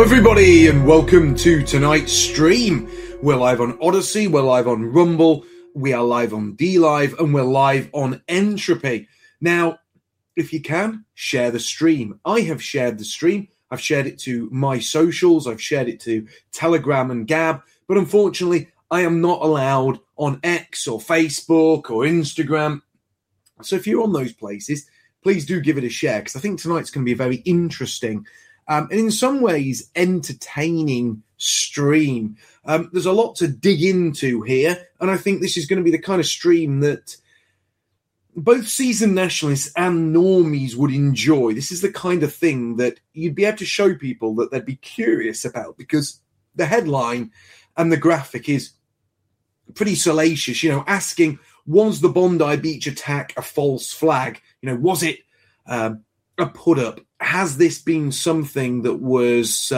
everybody, and welcome to tonight's stream. We're live on Odyssey, we're live on Rumble, we are live on DLive, and we're live on Entropy. Now, if you can, share the stream. I have shared the stream. I've shared it to my socials, I've shared it to Telegram and Gab, but unfortunately, I am not allowed on X or Facebook or Instagram. So if you're on those places, please do give it a share, because I think tonight's going to be a very interesting and in some ways entertaining stream. There's a lot to dig into here, and I think this is going to be the kind of stream that both seasoned nationalists and normies would enjoy. This is the kind of thing that you'd be able to show people that they'd be curious about, because the headline and the graphic is pretty salacious, asking, was the Bondi Beach attack a false flag? Was it a put-up? Has this been something that was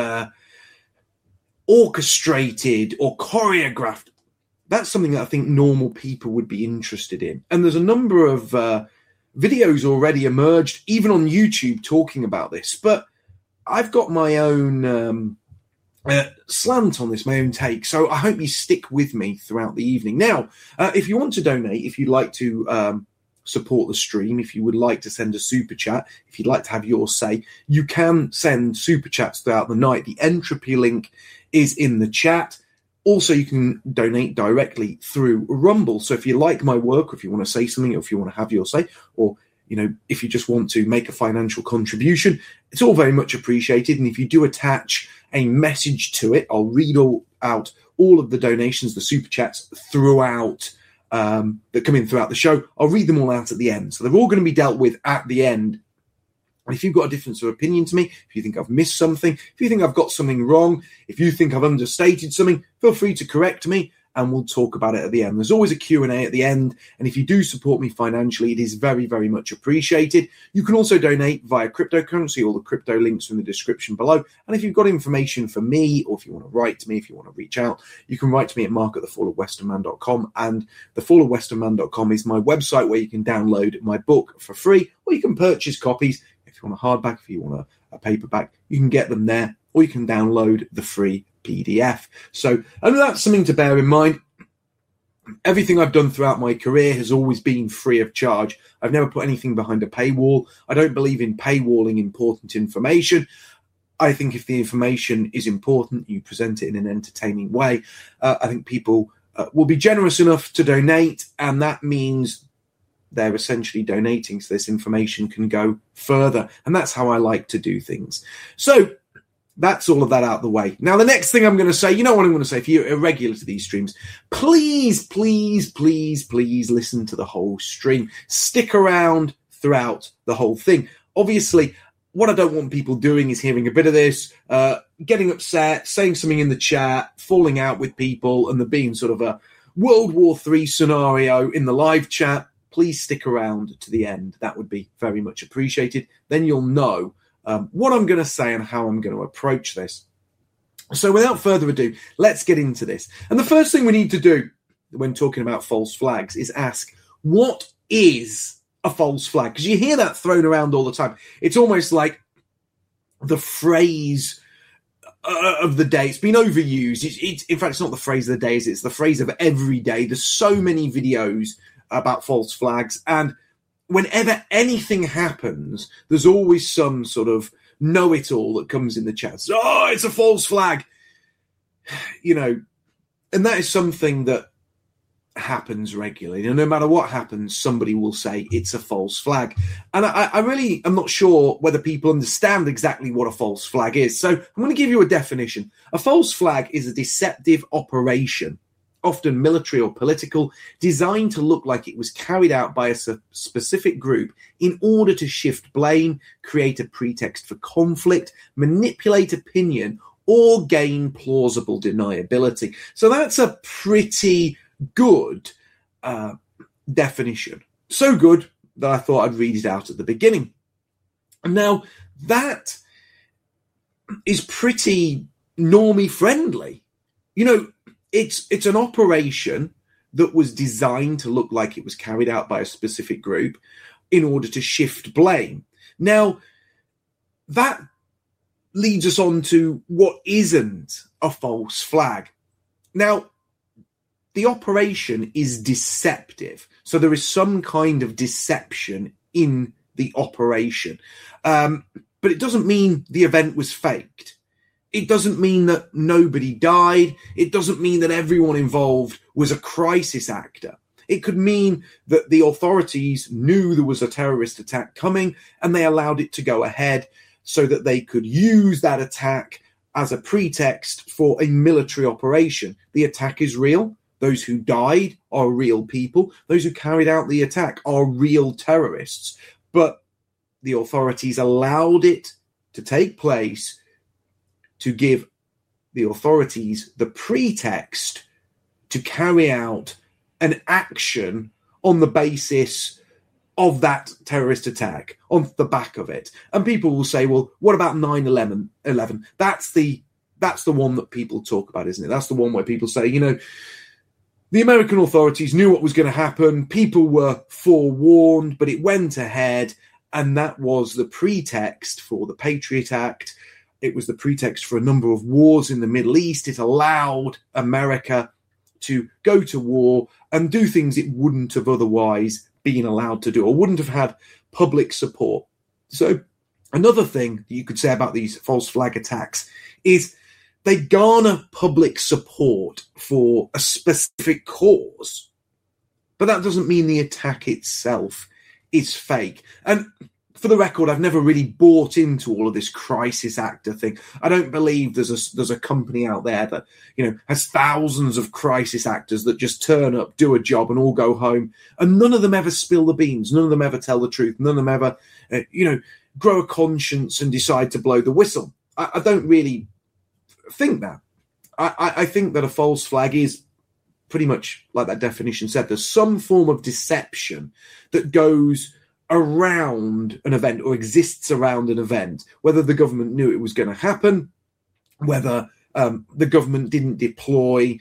orchestrated or choreographed? That's something that I think normal people would be interested in. And there's a number of videos already emerged, even on YouTube, talking about this. But I've got my own slant on this, my own take. So I hope you stick with me throughout the evening. Now, if you want to donate, if you'd like to support the stream, if you would like to send a super chat, if you'd like to have your say, you can send super chats throughout the night. The Entropy link is in the chat. Also, you can donate directly through Rumble. So if you like my work, or if you want to say something, or if you want to have your say, or if you just want to make a financial contribution, it's all very much appreciated. And if you do attach a message to it, I'll read out all of the donations, the super chats throughout that come in throughout the show. I'll read them all out at the end. So they're all going to be dealt with at the end. And if you've got a difference of opinion to me, if you think I've missed something, if you think I've got something wrong, if you think I've understated something, feel free to correct me, and we'll talk about it at the end. There's always a Q&A at the end, and if you do support me financially, it is very, very much appreciated. You can also donate via cryptocurrency. All the crypto links are in the description below. And if you've got information for me, or if you want to write to me, if you want to reach out, you can write to me at mark@thefallofwesternman.com. And thefallofwesternman.com is my website where you can download my book for free, or you can purchase copies. If you want a hardback, if you want a paperback, you can get them there, or you can download the free PDF. So, and that's something to bear in mind. Everything I've done throughout my career has always been free of charge. I've never put anything behind a paywall. I don't believe in paywalling important information. I think if the information is important, you present it in an entertaining way. I think people will be generous enough to donate, and that means they're essentially donating so this information can go further. And that's how I like to do things. So that's all of that out of the way. Now, the next thing I'm going to say, what I'm going to say, if you're a regular to these streams, please, please, please, please listen to the whole stream. Stick around throughout the whole thing. Obviously, what I don't want people doing is hearing a bit of this, getting upset, saying something in the chat, falling out with people, and there being sort of a World War III scenario in the live chat. Please stick around to the end. That would be very much appreciated. Then you'll know what I'm going to say and how I'm going to approach this. So without further ado, let's get into this. And the first thing we need to do when talking about false flags is ask, what is a false flag? Because you hear that thrown around all the time. It's almost like the phrase of the day. It's been overused. In fact, it's not the phrase of the day. It's the phrase of every day. There's so many videos about false flags, and whenever anything happens, there's always some sort of know-it-all that comes in the chat. So, it's a false flag, and that is something that happens regularly. And no matter what happens, somebody will say it's a false flag. And I really am not sure whether people understand exactly what a false flag is. So I'm going to give you a definition. A false flag is a deceptive operation, often military or political, designed to look like it was carried out by a specific group in order to shift blame, create a pretext for conflict, manipulate opinion, or gain plausible deniability. So that's a pretty good definition. So good that I thought I'd read it out at the beginning. Now, that is pretty normie friendly. It's an operation that was designed to look like it was carried out by a specific group in order to shift blame. Now, that leads us on to what isn't a false flag. Now, the operation is deceptive. So there is some kind of deception in the operation. But it doesn't mean the event was faked. It doesn't mean that nobody died. It doesn't mean that everyone involved was a crisis actor. It could mean that the authorities knew there was a terrorist attack coming and they allowed it to go ahead so that they could use that attack as a pretext for a military operation. The attack is real. Those who died are real people. Those who carried out the attack are real terrorists. But the authorities allowed it to take place to give the authorities the pretext to carry out an action on the basis of that terrorist attack, on the back of it. And people will say, well, what about 9/11? That's the one that people talk about, isn't it? That's the one where people say, the American authorities knew what was going to happen. People were forewarned, but it went ahead. And that was the pretext for the Patriot Act. It was the pretext for a number of wars in the Middle East. It allowed America to go to war and do things it wouldn't have otherwise been allowed to do or wouldn't have had public support. So another thing that you could say about these false flag attacks is they garner public support for a specific cause, but that doesn't mean the attack itself is fake. And for the record, I've never really bought into all of this crisis actor thing. I don't believe there's a company out there that, has thousands of crisis actors that just turn up, do a job and all go home. And none of them ever spill the beans. None of them ever tell the truth. None of them ever, grow a conscience and decide to blow the whistle. I don't really think that. I think that a false flag is pretty much like that definition said. There's some form of deception that goes around an event or exists around an event, whether the government knew it was going to happen, whether the government didn't deploy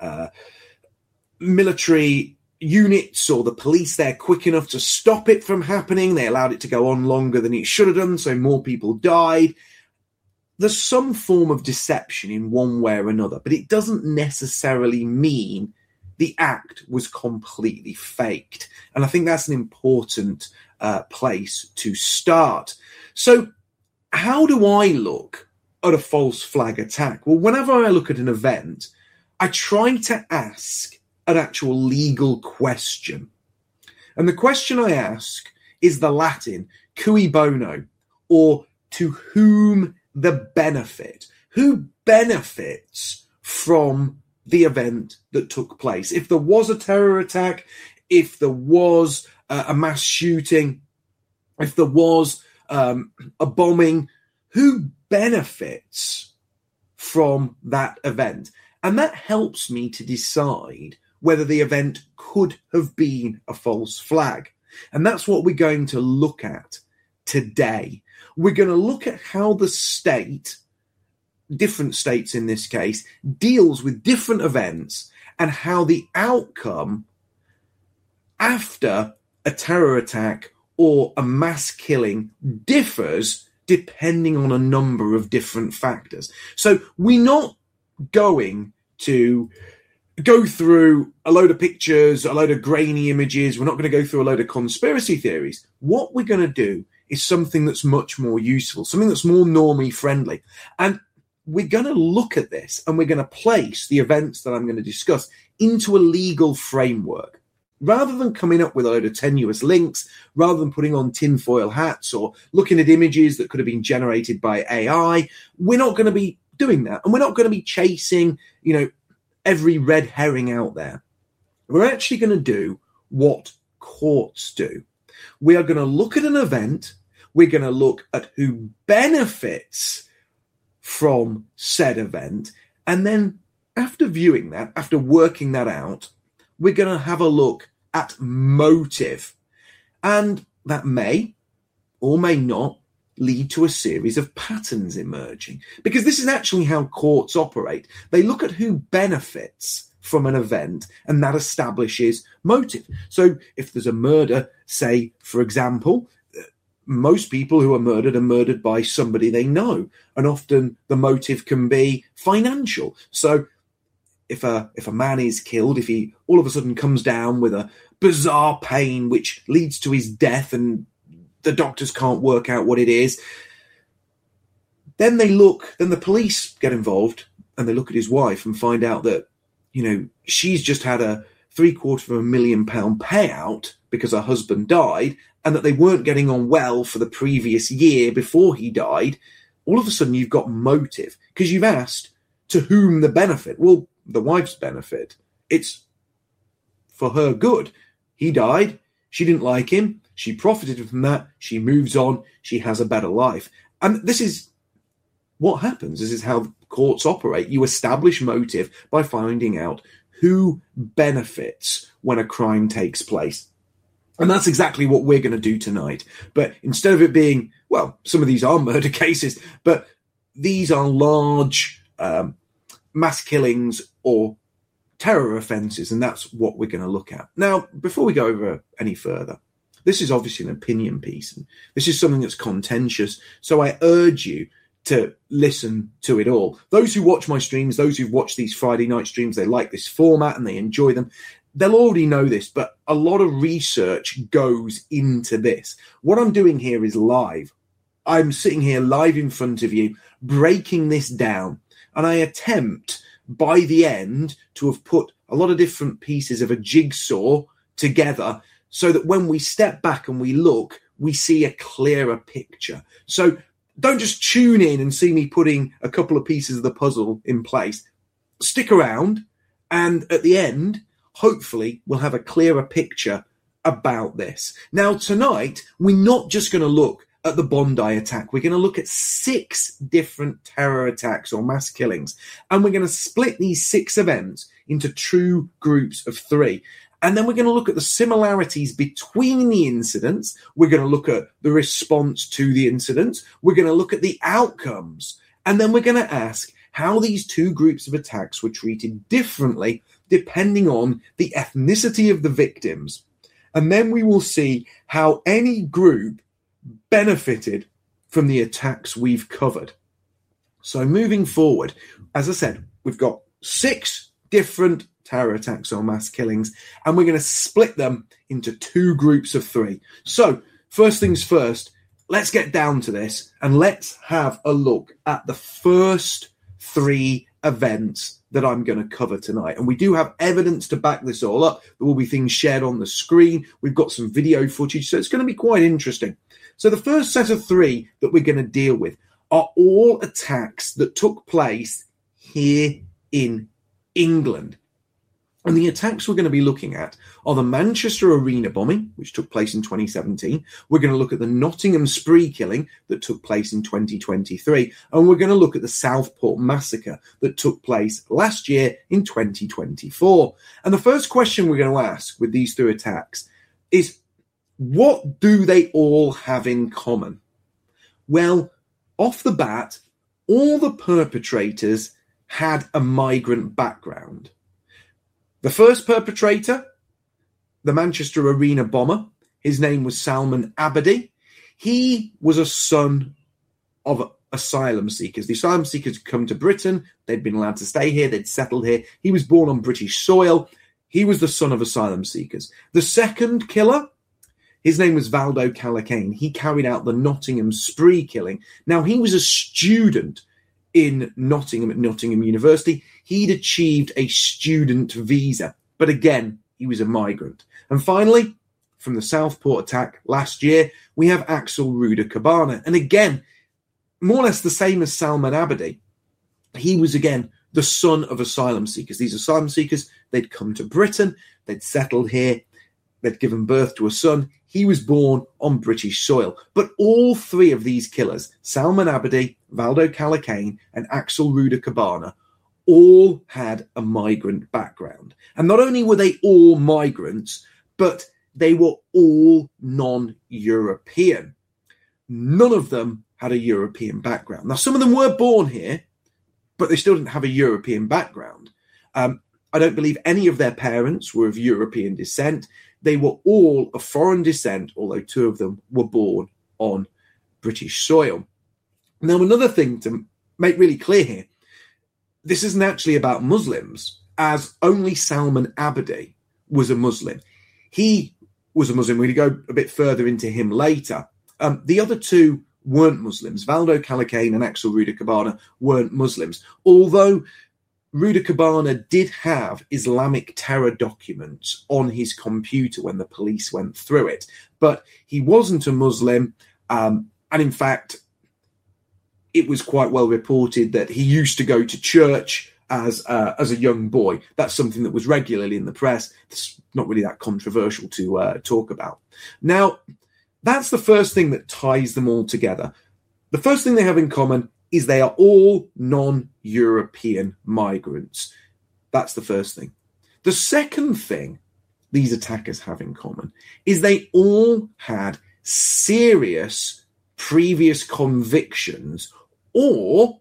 military units or the police there quick enough to stop it from happening. They allowed it to go on longer than it should have done, so more people died. There's some form of deception in one way or another, but it doesn't necessarily mean the act was completely faked. And I think that's an important place to start. So how do I look at a false flag attack? Well, whenever I look at an event, I try to ask an actual legal question. And the question I ask is the Latin cui bono, or to whom the benefit. Who benefits from the event that took place? If there was a terror attack, if there was a mass shooting, if there was a bombing, who benefits from that event? And that helps me to decide whether the event could have been a false flag. And that's what we're going to look at today. We're going to look at how the state, different states in this case, deals with different events and how the outcome after a terror attack or a mass killing differs depending on a number of different factors. So we're not going to go through a load of pictures, a load of grainy images. We're not going to go through a load of conspiracy theories. What we're going to do is something that's much more useful, something that's more normie friendly. And we're going to look at this and we're going to place the events that I'm going to discuss into a legal framework. Rather than coming up with a load of tenuous links, rather than putting on tinfoil hats or looking at images that could have been generated by AI, we're not going to be doing that. And we're not going to be chasing, every red herring out there. We're actually going to do what courts do. We are going to look at an event. We're going to look at who benefits from said event. And then after viewing that, after working that out, we're going to have a look at motive. And that may or may not lead to a series of patterns emerging. Because this is actually how courts operate. They look at who benefits from an event, and that establishes motive. So if there's a murder, say, for example, most people who are murdered by somebody they know. And often the motive can be financial. So if a man is killed, if he all of a sudden comes down with a bizarre pain which leads to his death and the doctors can't work out what it is, then the police get involved and they look at his wife and find out that, she's just had a £750,000 payout because her husband died, and that they weren't getting on well for the previous year before he died. All of a sudden you've got motive because you've asked to whom the benefit. Well, the wife's benefit. It's for her good. He died. She didn't like him. She profited from that. She moves on. She has a better life. And this is what happens. This is how courts operate. You establish motive by finding out who benefits when a crime takes place. And that's exactly what we're going to do tonight. But instead of it being, well, some of these are murder cases, but these are large mass killings or terror offences, and that's what we're going to look at. Now, before we go over any further, this is obviously an opinion piece, and this is something that's contentious, so I urge you to listen to it all. Those who watch my streams, those who've watched these Friday night streams, they like this format and they enjoy them. They'll already know this, but a lot of research goes into this. What I'm doing here is live. I'm sitting here live in front of you, breaking this down, and I attempt by the end to have put a lot of different pieces of a jigsaw together so that when we step back and we look, we see a clearer picture. So don't just tune in and see me putting a couple of pieces of the puzzle in place. Stick around, and at the end, hopefully, we'll have a clearer picture about this. Now, tonight, we're not just going to look at the Bondi attack. We're going to look at 6 different terror attacks or mass killings, and we're going to split these 6 events into 2 groups of 3. And then we're going to look at the similarities between the incidents. We're going to look at the response to the incidents. We're going to look at the outcomes. And then we're going to ask how these 2 groups of attacks were treated differently depending on the ethnicity of the victims. And then we will see how any group benefited from the attacks we've covered. So moving forward, as I said, we've got 6 different terror attacks or mass killings, and we're going to split them into 2 groups of 3. So first things first, let's get down to this and let's have a look at the first 3 events that I'm going to cover tonight. And we do have evidence to back this all up. There will be things shared on the screen. We've got some video footage, so it's going to be quite interesting. So the first set of 3 that we're going to deal with are all attacks that took place here in England. And the attacks we're going to be looking at are the Manchester Arena bombing, which took place in 2017. We're going to look at the Nottingham spree killing that took place in 2023. And we're going to look at the Southport massacre that took place last year in 2024. And the first question we're going to ask with these 2 attacks is, what do they all have in common? Well, off the bat, all the perpetrators had a migrant background. The first perpetrator, the Manchester Arena bomber, his name was Salman Abedi. He was a son of asylum seekers. The asylum seekers had come to Britain. They'd been allowed to stay here. They'd settled here. He was born on British soil. He was the son of asylum seekers. The second killer, his name was Valdo Calacane. He carried out the Nottingham spree killing. Now, he was a student in Nottingham at Nottingham University. He'd achieved a student visa, but again, he was a migrant. And finally, from the Southport attack last year, we have Axel Ruda Cabana. And again, more or less the same as Salman Abedi. He was, again, the son of asylum seekers. These asylum seekers, they'd come to Britain, they'd settled here, they'd given birth to a son. He was born on British soil. But all 3 of these killers, Salman Abedi, Valdo Calacane, and Axel Ruda Cabana, all had a migrant background. And not only were they all migrants, but they were all non-European. None of them had a European background. Now, some of them were born here, but they still didn't have a European background. I don't believe any of their parents were of European descent. They were all of foreign descent, although 2 of them were born on British soil. Now, another thing to make really clear here, this isn't actually about Muslims, as only Salman Abedi was a Muslim. He was a Muslim. We're going to go a bit further into him later. The other two weren't Muslims. Valdo Calacane and Axel Rudakabana weren't Muslims, although Rudakabana did have Islamic terror documents on his computer when the police went through it. But he wasn't a Muslim, and in fact, it was quite well reported that he used to go to church as a young boy. That's something that was regularly in the press. It's not really that controversial to talk about. Now, that's the first thing that ties them all together. The first thing they have in common is they are all non-European migrants. That's the first thing. The second thing these attackers have in common is they all had serious previous convictions, or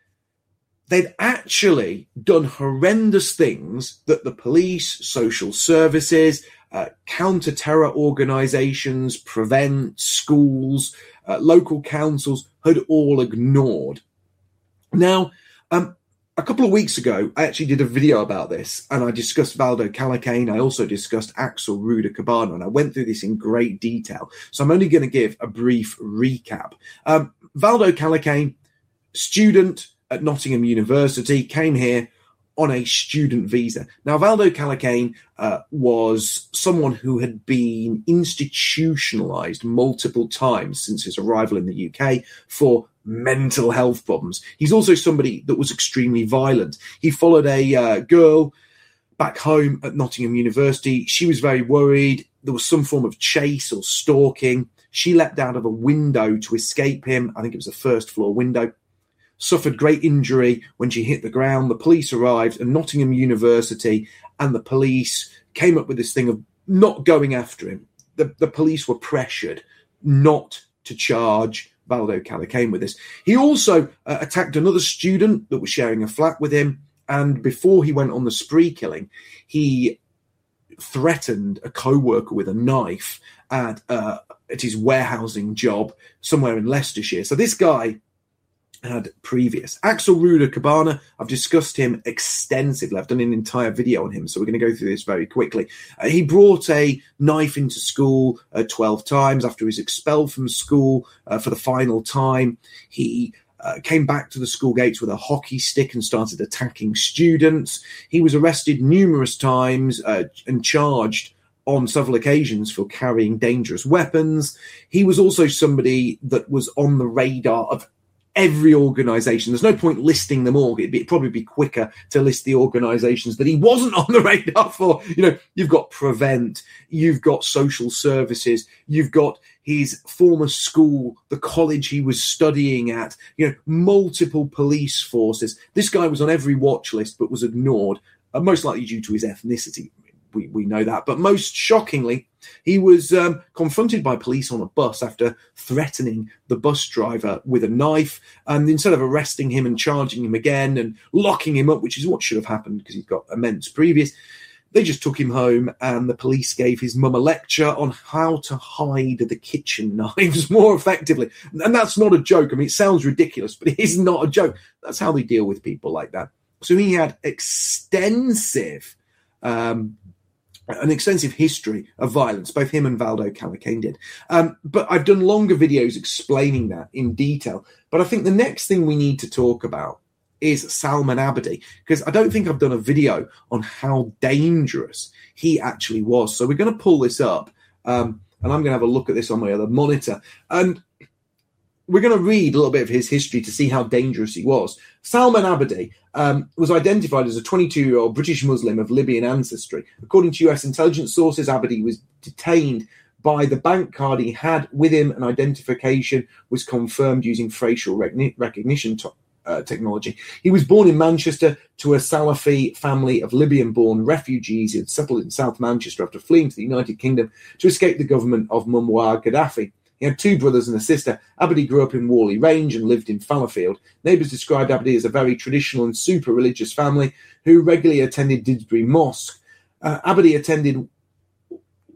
they'd actually done horrendous things that the police, social services, counter-terror organisations, Prevent, schools, local councils had all ignored. Now, a couple of weeks ago, I actually did a video about this, and I discussed Valdo Calacane. I also discussed Axel Rudakabana, and I went through this in great detail. So I'm only going to give a brief recap. Valdo Calacane, student at Nottingham University, came here on a student visa. Now, Valdo Calacane was someone who had been institutionalized multiple times since his arrival in the UK for mental health problems. He's also somebody that was extremely violent. He followed a girl back home at Nottingham University. She was very worried. There was some form of chase or stalking. She leapt out of a window to escape him. I think it was a first floor window. Suffered great injury when she hit the ground. The police arrived, and Nottingham University and the police came up with this thing of not going after him. The police were pressured not to charge Valdo Calacane with this. He also attacked another student that was sharing a flat with him, and before he went on the spree killing, he threatened a co-worker with a knife at his warehousing job somewhere in Leicestershire. So this guy had previous. Axel Rudakabana, I've discussed him extensively. I've done an entire video on him, so we're going to go through this very quickly. He brought a knife into school 12 times after he was expelled from school for the final time. He came back to the school gates with a hockey stick and started attacking students. He was arrested numerous times and charged on several occasions for carrying dangerous weapons. He was also somebody that was on the radar of every organisation. There's no point listing them all. It'd probably be quicker to list the organisations that he wasn't on the radar for. You know, you've got Prevent, you've got social services, you've got his former school, the college he was studying at, you know, multiple police forces. This guy was on every watch list but was ignored, most likely due to his ethnicity. We know that. But most shockingly, he was confronted by police on a bus after threatening the bus driver with a knife. And instead of arresting him and charging him again and locking him up, which is what should have happened because he's got immense previous, they just took him home, and the police gave his mum a lecture on how to hide the kitchen knives more effectively. And that's not a joke. I mean, it sounds ridiculous, but it is not a joke. That's how they deal with people like that. So he had an extensive history of violence, both him and Valdo Calacane did. But I've done longer videos explaining that in detail. But I think the next thing we need to talk about is Salman Abedi, because I don't think I've done a video on how dangerous he actually was. So we're going to pull this up, and I'm going to have a look at this on my other monitor. And we're going to read a little bit of his history to see how dangerous he was. Salman Abedi was identified as a 22-year-old British Muslim of Libyan ancestry. According to US intelligence sources, Abedi was detained by the bank card he had with him, and identification was confirmed using facial recognition technology. He was born in Manchester to a Salafi family of Libyan-born refugees who had settled in South Manchester after fleeing to the United Kingdom to escape the government of Muammar Gaddafi. He had two brothers and a sister. Abedi grew up in Whalley Range and lived in Fallowfield. Neighbours described Abedi as a very traditional and super religious family who regularly attended Didsbury Mosque. Abedi attended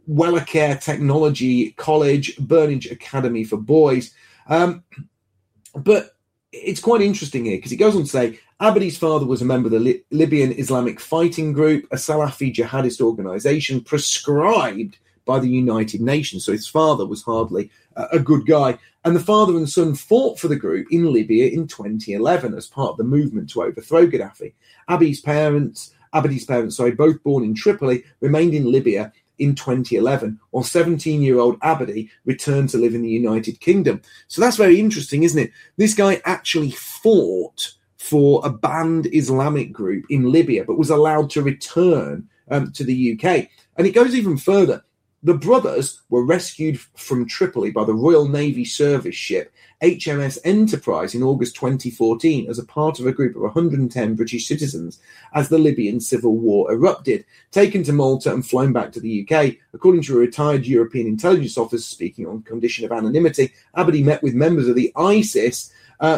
Wellacare Technology College, Burnage Academy for Boys. But it's quite interesting here because it goes on to say Abadi's father was a member of the Libyan Islamic Fighting Group, a Salafi jihadist organization prescribed by the United Nations. So his father was hardly a good guy. And the father and son fought for the group in Libya in 2011 as part of the movement to overthrow Gaddafi. Abadi's parents, both born in Tripoli, remained in Libya in 2011, while 17-year-old Abadi returned to live in the United Kingdom. So that's very interesting, isn't it? This guy actually fought for a banned Islamic group in Libya, but was allowed to return to the UK. And it goes even further. The brothers were rescued from Tripoli by the Royal Navy service ship HMS Enterprise in August 2014 as a part of a group of 110 British citizens as the Libyan civil war erupted, taken to Malta and flown back to the UK. According to a retired European intelligence officer speaking on condition of anonymity, Abadi met with members of the ISIS,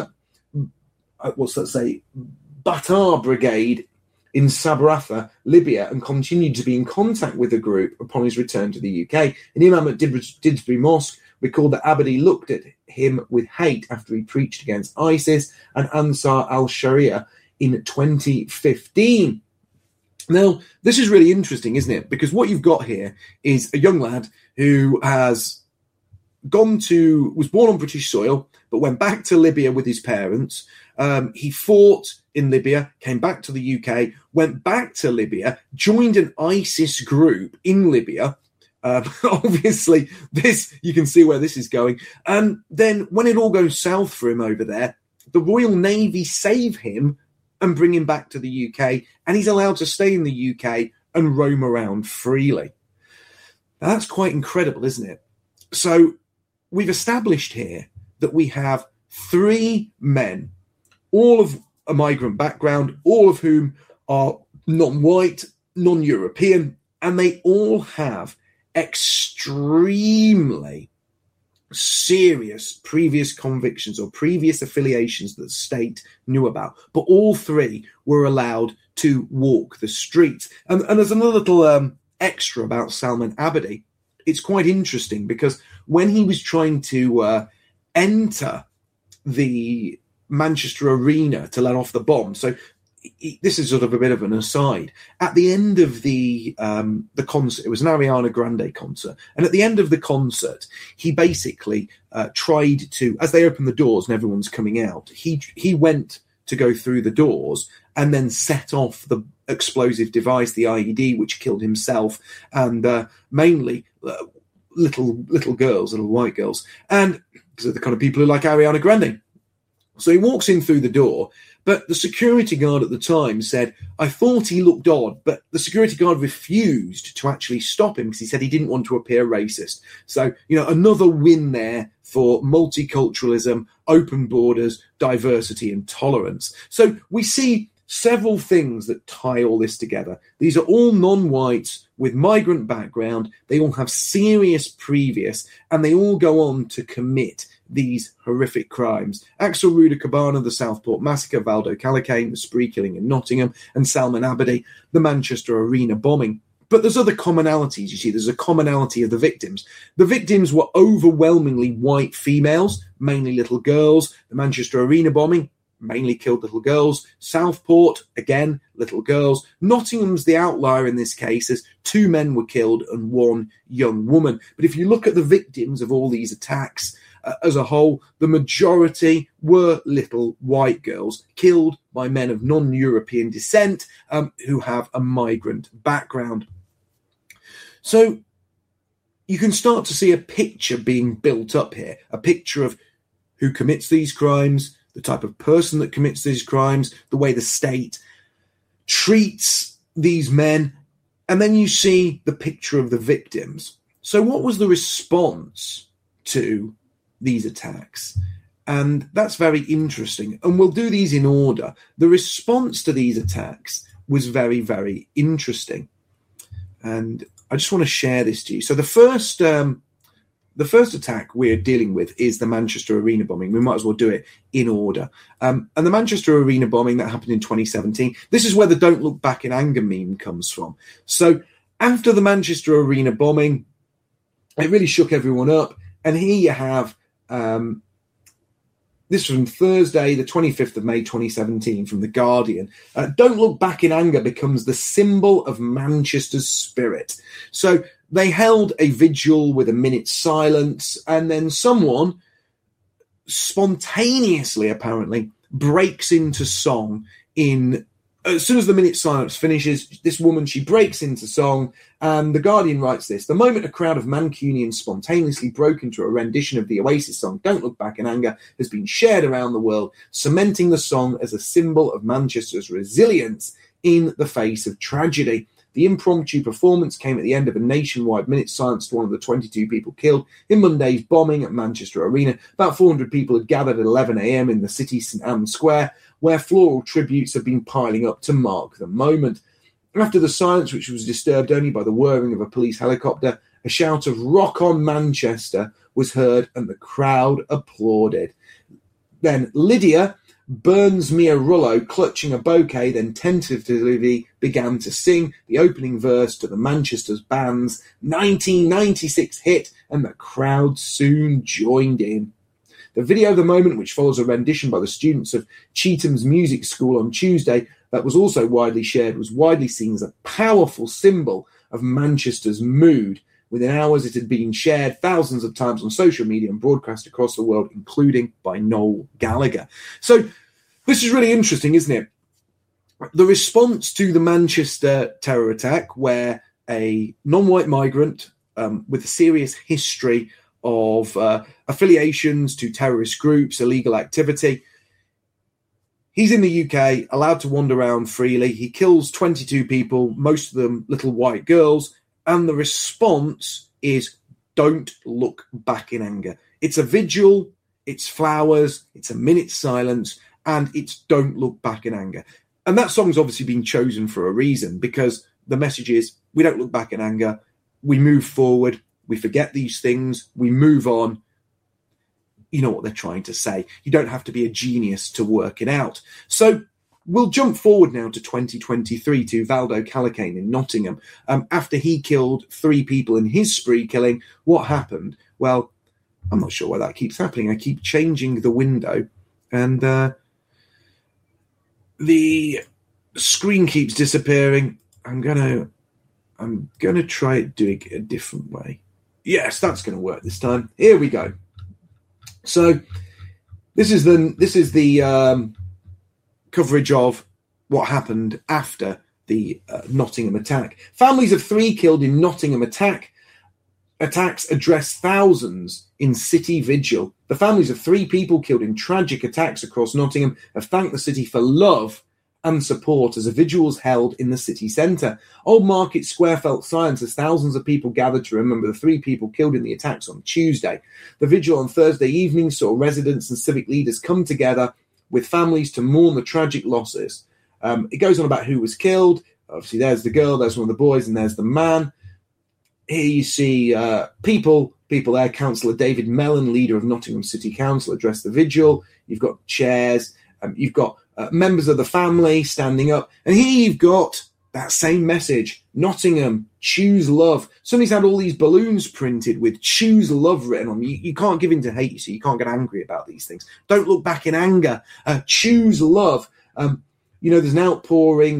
Batar Brigade in Sabratha, Libya, and continued to be in contact with the group upon his return to the UK. An imam at Didsbury Mosque recalled that Abadi looked at him with hate after he preached against ISIS and Ansar al-Sharia in 2015. Now, this is really interesting, isn't it? Because what you've got here is a young lad who was born on British soil, but went back to Libya with his parents. He fought in Libya, came back to the UK, went back to Libya, joined an ISIS group in Libya. Obviously, you can see where this is going. And then when it all goes south for him over there, the Royal Navy save him and bring him back to the UK, and he's allowed to stay in the UK and roam around freely. Now, that's quite incredible, isn't it? So we've established here that we have 3 men, all of a migrant background, all of whom are non-white, non-European, and they all have extremely serious previous convictions or previous affiliations that the state knew about. But all 3 were allowed to walk the streets. And there's another little extra about Salman Abadi. It's quite interesting because when he was trying to enter the Manchester Arena to let off the bomb, so this is sort of a bit of an aside. At the end of the concert, it was an Ariana Grande concert, and at the end of the concert, he basically tried to, as they opened the doors and everyone's coming out, he went to go through the doors and then set off the explosive device, the IED, which killed himself and mainly little girls, little white girls, and because they're the kind of people who like Ariana Grande. So he walks in through the door, but the security guard at the time said, I thought he looked odd, but the security guard refused to actually stop him because he said he didn't want to appear racist. So, another win there for multiculturalism, open borders, diversity and tolerance. So we see several things that tie all this together. These are all non-whites with migrant background. They all have serious previous, and they all go on to commit these horrific crimes. Axel Ruda-Cabana, the Southport Massacre, Valdo Callicane, the spree killing in Nottingham, and Salman Abadi, the Manchester Arena bombing. But there's other commonalities, you see. There's a commonality of the victims. The victims were overwhelmingly white females, mainly little girls. The Manchester Arena bombing mainly killed little girls. Southport, again, little girls. Nottingham's the outlier in this case, as 2 men were killed and 1 young woman. But if you look at the victims of all these attacks, as a whole, the majority were little white girls killed by men of non-European descent who have a migrant background. So you can start to see a picture being built up here, a picture of who commits these crimes, the type of person that commits these crimes, the way the state treats these men, and then you see the picture of the victims. So what was the response to these attacks? And that's very interesting. And we'll do these in order. The response to these attacks was very, very interesting. And I just want to share this to you. So the first attack we're dealing with is the Manchester Arena bombing. We might as well do it in order. And the Manchester Arena bombing that happened in 2017, this is where the Don't Look Back in Anger meme comes from. So after the Manchester Arena bombing, It really shook everyone up. And here you have this from Thursday, the 25th of May, 2017, from The Guardian. Don't Look Back in Anger becomes the symbol of Manchester's spirit. So they held a vigil with a minute's silence, and then someone spontaneously, apparently, breaks into song as soon as the minute's silence finishes. This woman, she breaks into song, and The Guardian writes this: the moment a crowd of Mancunians spontaneously broke into a rendition of the Oasis song Don't Look Back in Anger has been shared around the world, cementing the song as a symbol of Manchester's resilience in the face of tragedy. The impromptu performance came at the end of a nationwide minute's silence to one of the 22 people killed in Monday's bombing at Manchester Arena. About 400 people had gathered at 11 a.m. in the city's St Anne's Square, where floral tributes have been piling up to mark the moment. After the silence, which was disturbed only by the whirring of a police helicopter, a shout of "Rock on Manchester" was heard and the crowd applauded. Then Lydia burns Mia Rullo, clutching a bouquet, then tentatively began to sing the opening verse to the Manchester's band's 1996 hit, and the crowd soon joined in. The video of the moment, which follows a rendition by the students of Chetham's Music School on Tuesday that was also widely shared, was widely seen as a powerful symbol of Manchester's mood. Within hours, it had been shared thousands of times on social media and broadcast across the world, including by Noel Gallagher. So this is really interesting, isn't it? The response to the Manchester terror attack, where a non-white migrant with a serious history of affiliations to terrorist groups, illegal activity, he's in the UK, allowed to wander around freely. He kills 22 people, most of them little white girls. And the response is, don't look back in anger. It's a vigil, it's flowers, it's a minute's silence, and it's don't look back in anger. And that song's obviously been chosen for a reason, because the message is, we don't look back in anger, we move forward, we forget these things, we move on. You know what they're trying to say. You don't have to be a genius to work it out. So we'll jump forward now to 2023 to Valdo Callicane in Nottingham. After he killed 3 people in his spree killing, what happened? Well, I'm not sure why that keeps happening. I keep changing the window, and the screen keeps disappearing. I'm gonna try doing it a different way. Yes, that's going to work this time. Here we go. So this is the coverage of what happened after the Nottingham attack. Families of 3 killed in Nottingham attacks address thousands in city vigil. The families of 3 people killed in tragic attacks across Nottingham have thanked the city for love and support as a vigil was held in the city centre. Old Market Square felt silence as thousands of people gathered to remember the 3 people killed in the attacks on Tuesday. The vigil on Thursday evening saw residents and civic leaders come together with families to mourn the tragic losses. It goes on about who was killed. Obviously, there's the girl, there's one of the boys, and there's the man. Here you see people there. Councillor David Mellon, leader of Nottingham City Council, addressed the vigil. You've got chairs. You've got members of the family standing up. And here you've got that same message. Nottingham, choose love. Somebody's had all these balloons printed with choose love written on them. You can't give in to hate, so you can't get angry about these things. Don't look back in anger. Choose love. There's an outpouring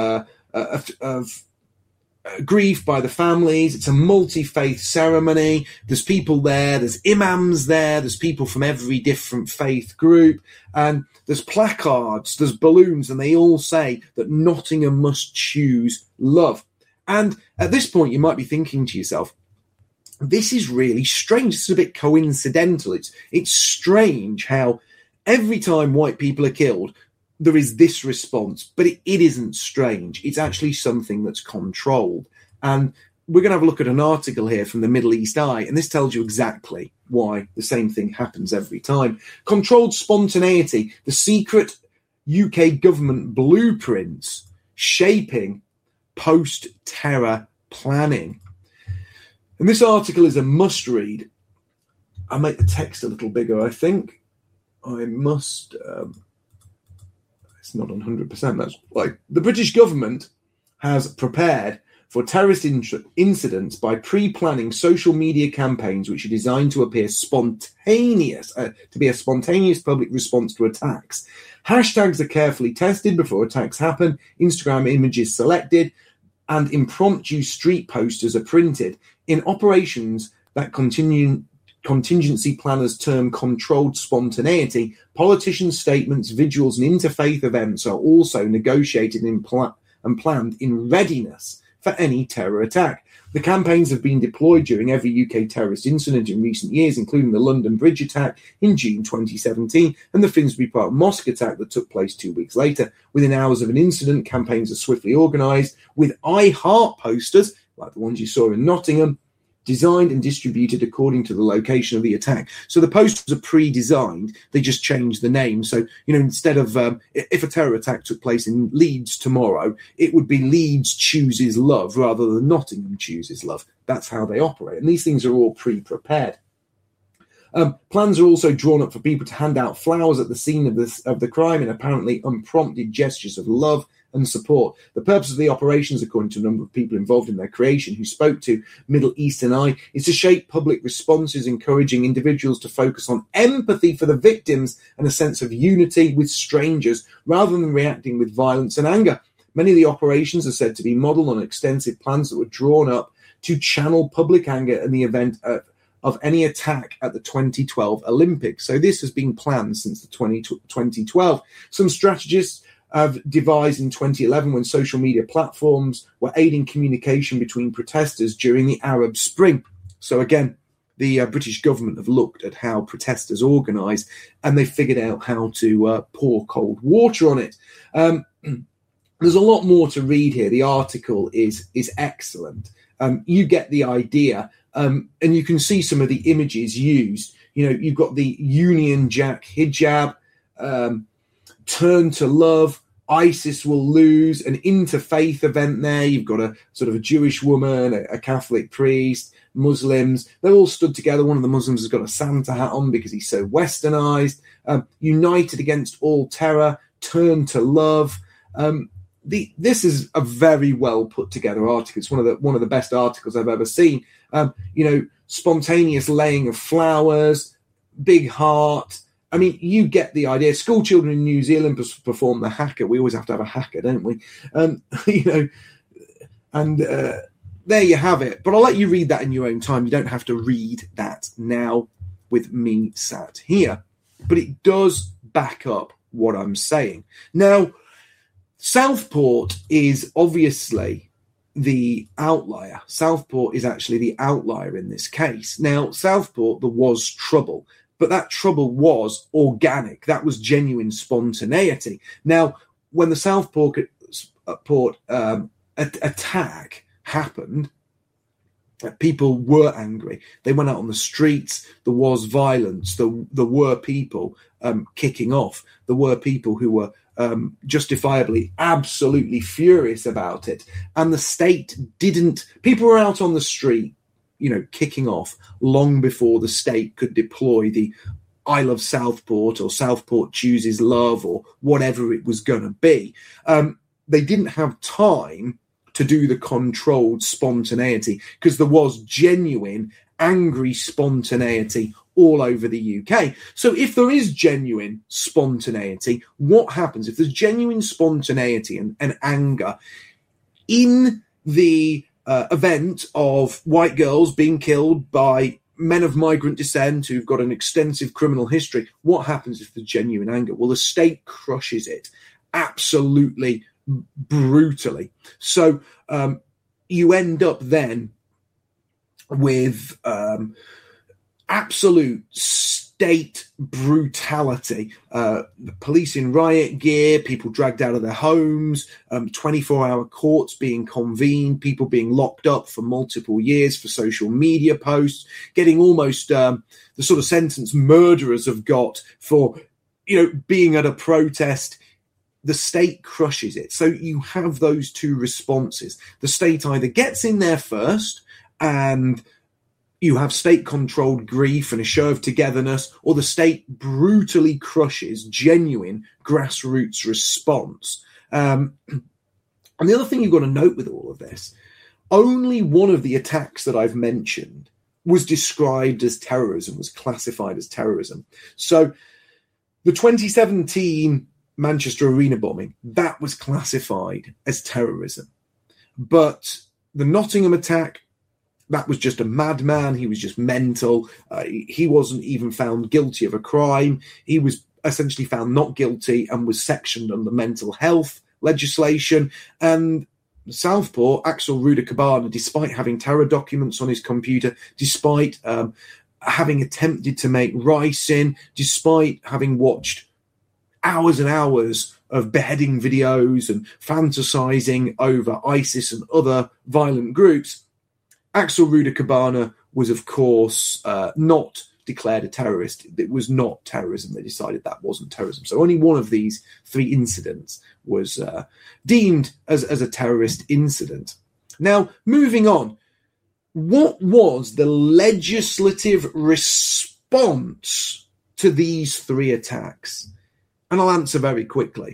of grief by the families. It's a multi-faith ceremony. There's people there. There's imams there. There's people from every different faith group. And there's placards, there's balloons, and they all say that Nottingham must choose love. And at this point, you might be thinking to yourself, this is really strange. This is a bit coincidental. It's strange how every time white people are killed, there is this response, but it isn't strange. It's actually something that's controlled. And we're going to have a look at an article here from the Middle East Eye, and this tells you exactly why the same thing happens every time. Controlled spontaneity, the secret UK government blueprints shaping post-terror planning. And this article is a must-read. I'll make the text a little bigger, I think. I must... it's not 100%. That's like the British government has prepared for terrorist incidents by pre-planning social media campaigns which are designed to appear spontaneous, to be a spontaneous public response to attacks. Hashtags are carefully tested before attacks happen, Instagram images selected, and impromptu street posters are printed. In operations that contingency planners term controlled spontaneity, politicians' statements, vigils, and interfaith events are also negotiated and planned in readiness for any terror attack. The campaigns have been deployed during every UK terrorist incident in recent years, including the London Bridge attack in June 2017 and the Finsbury Park Mosque attack that took place 2 weeks later. Within hours of an incident, campaigns are swiftly organised with I Heart posters, like the ones you saw in Nottingham, designed and distributed according to the location of the attack. So the posters are pre-designed, they just change the name. So, instead of, if a terror attack took place in Leeds tomorrow, it would be Leeds chooses love rather than Nottingham chooses love. That's how they operate. And these things are all pre-prepared. Plans are also drawn up for people to hand out flowers at the scene of the crime in apparently unprompted gestures of love and support. The purpose of the operations, according to a number of people involved in their creation who spoke to Middle Eastern Eye, is to shape public responses, encouraging individuals to focus on empathy for the victims and a sense of unity with strangers, rather than reacting with violence and anger. Many of the operations are said to be modelled on extensive plans that were drawn up to channel public anger in the event of any attack at the 2012 Olympics. So this has been planned since the 2012. Some strategists have devised in 2011 when social media platforms were aiding communication between protesters during the Arab Spring. So again, the British government have looked at how protesters organise and they figured out how to pour cold water on it. There's a lot more to read here. The article is excellent. You get the idea, and you can see some of the images used. You've got the Union Jack hijab, turn to love, ISIS will lose, an interfaith event there. You've got a sort of a Jewish woman, a Catholic priest, Muslims. They're all stood together. One of the Muslims has got a Santa hat on because he's so westernized. United against all terror, turn to love. This is a very well put together article. It's one of the best articles I've ever seen. Spontaneous laying of flowers, big heart. I mean, you get the idea. School children in New Zealand perform the haka. We always have to have a haka, don't we? There you have it. But I'll let you read that in your own time. You don't have to read that now with me sat here. But it does back up what I'm saying. Now, Southport is obviously the outlier. Southport is actually the outlier in this case. Now, Southport, there was trouble. But that trouble was organic. That was genuine spontaneity. Now, when the Southport attack happened, people were angry. They went out on the streets. There was violence. There were people kicking off. There were people who were justifiably absolutely furious about it. And the state didn't. People were out on the street, kicking off long before the state could deploy the I Love Southport or Southport Chooses Love or whatever it was going to be. They didn't have time to do the controlled spontaneity because there was genuine angry spontaneity all over the UK. So if there is genuine spontaneity, what happens? If there's genuine spontaneity and anger in the event of white girls being killed by men of migrant descent who've got an extensive criminal history, what happens if there's genuine anger? Well, the state crushes it absolutely brutally. So you end up then with absolute state brutality, the police in riot gear, people dragged out of their homes, 24-hour courts being convened, people being locked up for multiple years for social media posts, getting almost the sort of sentence murderers have got for, being at a protest. The state crushes it. So you have those two responses. The state either gets in there first and you have state-controlled grief and a show of togetherness, or the state brutally crushes genuine grassroots response. And the other thing you've got to note with all of this, only one of the attacks that I've mentioned was described as terrorism, was classified as terrorism. So the 2017 Manchester Arena bombing, that was classified as terrorism. But the Nottingham attack, that was just a madman. He was just mental. He wasn't even found guilty of a crime. He was essentially found not guilty and was sectioned under mental health legislation. And Southport, Axel Rudakabana, despite having terror documents on his computer, despite having attempted to make ricin, despite having watched hours and hours of beheading videos and fantasizing over ISIS and other violent groups, Axel Rudakabana was, of course, not declared a terrorist. It was not terrorism. They decided that wasn't terrorism. So only one of these three incidents was deemed as a terrorist incident. Now, moving on, what was the legislative response to these three attacks? And I'll answer very quickly.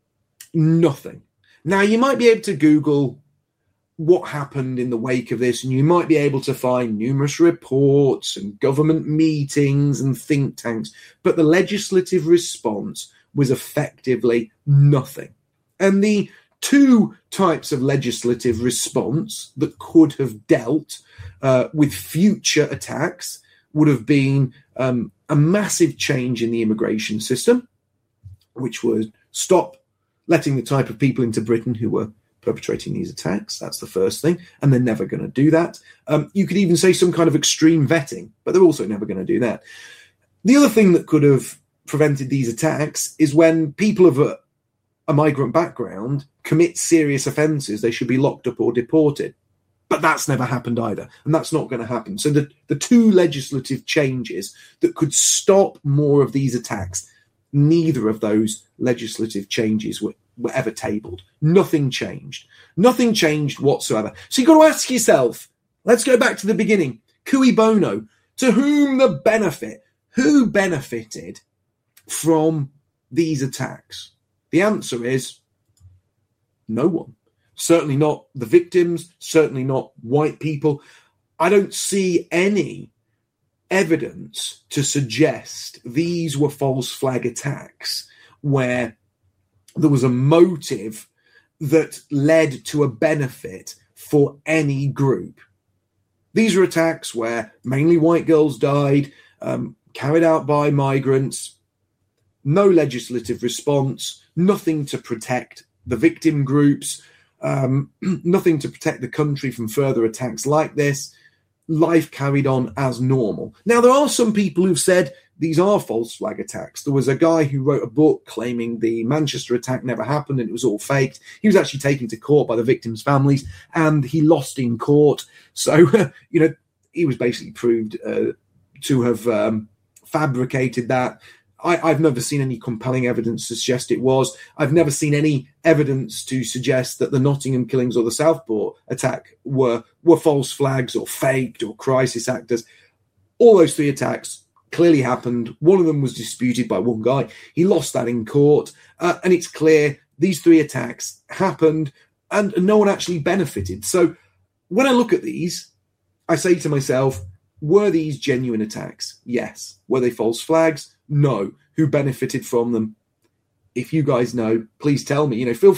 Nothing. Now, you might be able to Google what happened in the wake of this, and you might be able to find numerous reports and government meetings and think tanks, but the legislative response was effectively nothing. And the two types of legislative response that could have dealt with future attacks would have been a massive change in the immigration system, which would stop letting the type of people into Britain who were perpetrating these attacks. That's the first thing. And they're never going to do that. You could even say some kind of extreme vetting, but they're also never going to do that. The other thing that could have prevented these attacks is when people of a migrant background commit serious offences, they should be locked up or deported. But that's never happened either. And that's not going to happen. So the two legislative changes that could stop more of these attacks, neither of those legislative changes were ever tabled. Nothing changed. Nothing changed whatsoever. So you've got to ask yourself, let's go back to the beginning. Cui bono? To whom the benefit? Who benefited from these attacks? The answer is no one. Certainly not the victims, certainly not white people. I don't see any evidence to suggest these were false flag attacks where there was a motive that led to a benefit for any group. These are attacks where mainly white girls died, carried out by migrants, no legislative response, nothing to protect the victim groups, nothing to protect the country from further attacks like this. Life carried on as normal. Now, there are some people who've said these are false flag attacks. There was a guy who wrote a book claiming the Manchester attack never happened and it was all faked. He was actually taken to court by the victims' families and he lost in court. So, he was basically proved to have fabricated that. I've never seen any compelling evidence to suggest it was. I've never seen any evidence to suggest that the Nottingham killings or the Southport attack were false flags or faked or crisis actors. All those three attacks clearly happened. One of them was disputed by one guy. He lost that in court. And it's clear these three attacks happened and no one actually benefited. So when I look at these, I say to myself, were these genuine attacks? Yes. Were they false flags? No. Who benefited from them? If you guys know, please tell me. Feel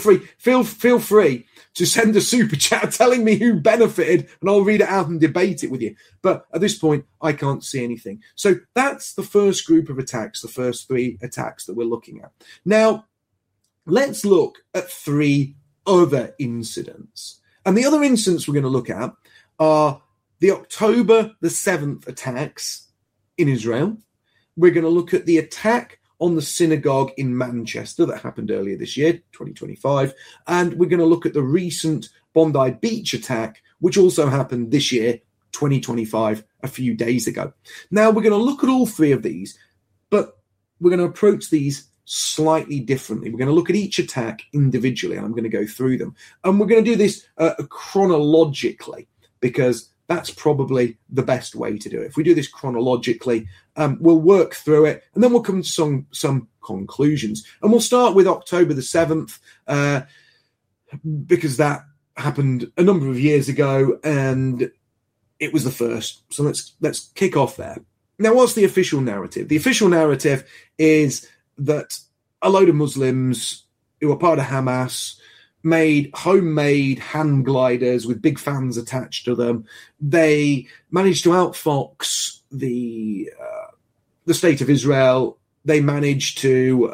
free to send a super chat telling me who benefited, and I'll read it out and debate it with you. But at this point, I can't see anything. So that's the first group of attacks, the first three attacks that we're looking at. Now, let's look at three other incidents. And the other incidents we're going to look at are the October the 7th attacks in Israel. We're going to look at the attack on the synagogue in Manchester that happened earlier this year, 2025. And we're going to look at the recent Bondi Beach attack, which also happened this year, 2025, a few days ago. Now, we're going to look at all three of these, but we're going to approach these slightly differently. We're going to look at each attack individually, and I'm going to go through them. And we're going to do this chronologically, because that's probably the best way to do it. If we do this chronologically, we'll work through it, and then we'll come to some conclusions. And we'll start with October the 7th, because that happened a number of years ago, and it was the first. So let's kick off there. Now, what's the official narrative? The official narrative is that a load of Muslims who are part of Hamas made homemade hand gliders with big fans attached to them. They managed to outfox the state of Israel. They managed to,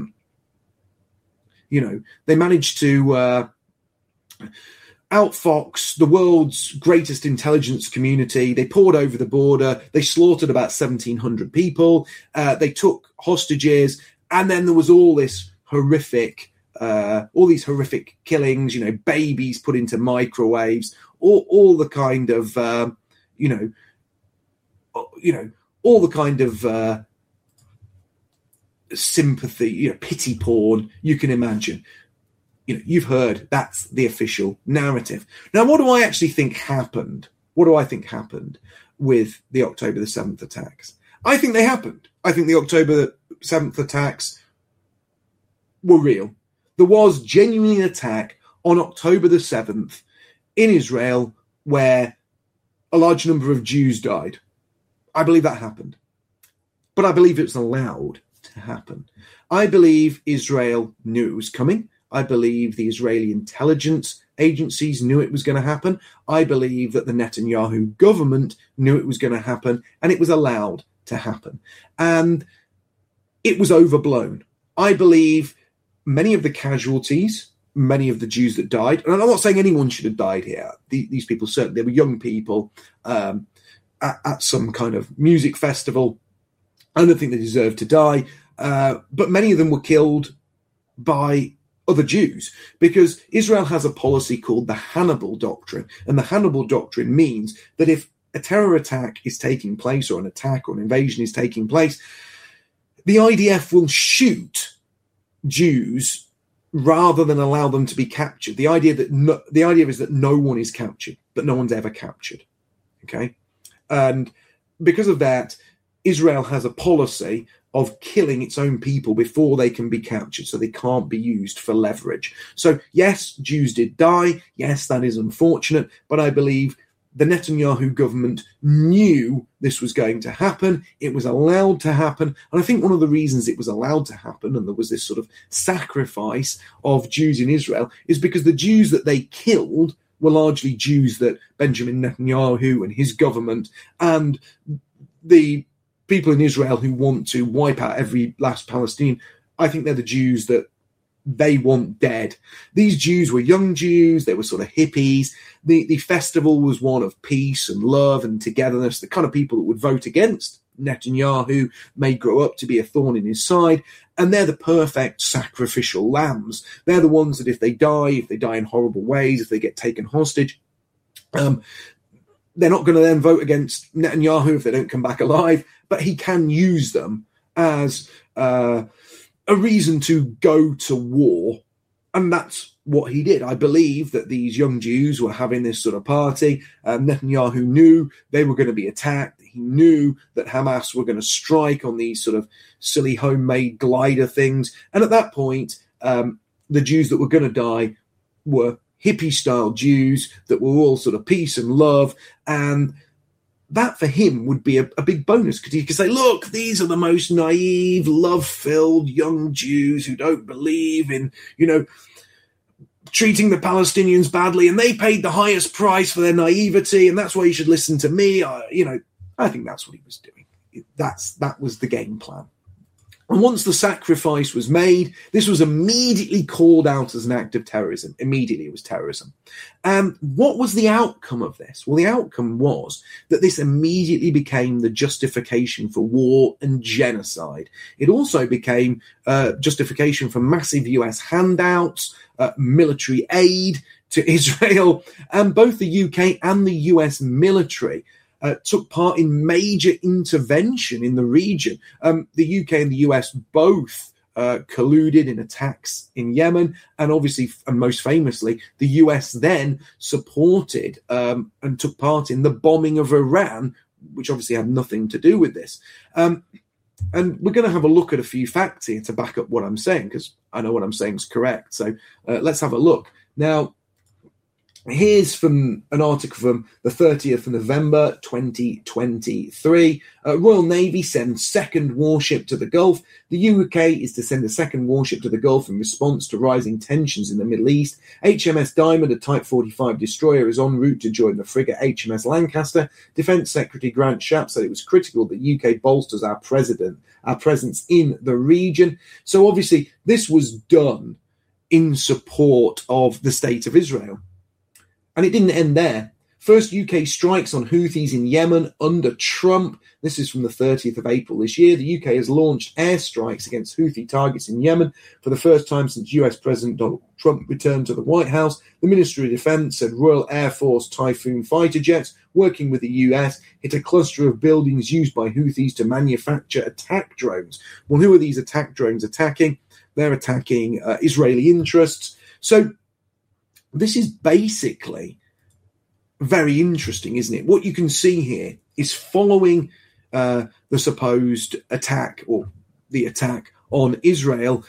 outfox the world's greatest intelligence community. They poured over the border. They slaughtered about 1,700 people. They took hostages, and then there was all these horrific killings. Babies put into microwaves. All the kind of all the kind of sympathy, pity porn you can imagine. You've heard that's the official narrative. Now, what do I actually think happened? What do I think happened with the October the 7th attacks? I think they happened. I think the October 7th attacks were real. There was genuinely an attack on October the 7th in Israel where a large number of Jews died. I believe that happened. But I believe it was allowed to happen. I believe Israel knew it was coming. I believe the Israeli intelligence agencies knew it was going to happen. I believe that the Netanyahu government knew it was going to happen, and it was allowed to happen. And it was overblown. I believe many of the casualties, many of the Jews that died, and I'm not saying anyone should have died here. These people certainly, they were young people at some kind of music festival. I don't think they deserved to die, but many of them were killed by other Jews, because Israel has a policy called the Hannibal Doctrine. And the Hannibal Doctrine means that if a terror attack is taking place, or an attack or an invasion is taking place, the IDF will shoot Jews rather than allow them to be captured. The idea is that no one is captured, but no one's ever captured. Okay? And because of that, Israel has a policy of killing its own people before they can be captured, so they can't be used for leverage. So, yes, Jews did die. Yes, that is unfortunate, but I believe the Netanyahu government knew this was going to happen. It was allowed to happen. And I think one of the reasons it was allowed to happen, and there was this sort of sacrifice of Jews in Israel, is because the Jews that they killed were largely Jews that Benjamin Netanyahu and his government and the people in Israel who want to wipe out every last Palestinian, I think they're the Jews that they want dead. These Jews were young Jews. They were sort of hippies. The festival was one of peace and love and togetherness. The kind of people that would vote against Netanyahu may grow up to be a thorn in his side. And they're the perfect sacrificial lambs. They're the ones that if they die in horrible ways, if they get taken hostage, they're not going to then vote against Netanyahu if they don't come back alive, but he can use them as a reason to go to war. And that's what he did. I believe that these young Jews were having this sort of party. Netanyahu knew they were going to be attacked. He knew that Hamas were going to strike on these sort of silly homemade glider things. And at that point, the Jews that were going to die were hippie-style Jews that were all sort of peace and love, and that for him would be a big bonus, because he could say, look, these are the most naive, love-filled young Jews who don't believe in, treating the Palestinians badly, and they paid the highest price for their naivety, and that's why you should listen to me. I think that's what he was doing. That was the game plan. And once the sacrifice was made, this was immediately called out as an act of terrorism. Immediately, it was terrorism. And what was the outcome of this? Well, the outcome was that this immediately became the justification for war and genocide. It also became justification for massive US handouts, military aid to Israel, and both the UK and the US military took part in major intervention in the region. The UK and the US both colluded in attacks in Yemen, and obviously, and most famously, the US then supported and took part in the bombing of Iran, which obviously had nothing to do with this. And we're going to have a look at a few facts here to back up what I'm saying, because I know what I'm saying is correct. So let's have a look. Now, Here's from an article from the 30th of November 2023. Royal Navy sends second warship to the Gulf. The UK is to send a second warship to the Gulf in response to rising tensions in the Middle East. HMS Diamond, a Type 45 destroyer, is en route to join the frigate HMS Lancaster. Defence Secretary Grant Shapps said it was critical that UK bolsters our presence in the region. So obviously this was done in support of the State of Israel. And it didn't end there. First UK strikes on Houthis in Yemen under Trump. This is from the 30th of April this year. The UK has launched airstrikes against Houthi targets in Yemen for the first time since US President Donald Trump returned to the White House. The Ministry of Defence said Royal Air Force Typhoon fighter jets working with the US hit a cluster of buildings used by Houthis to manufacture attack drones. Well, who are these attack drones attacking? They're attacking Israeli interests. So this is basically very interesting, isn't it? What you can see here is following the supposed attack or the attack on Israel.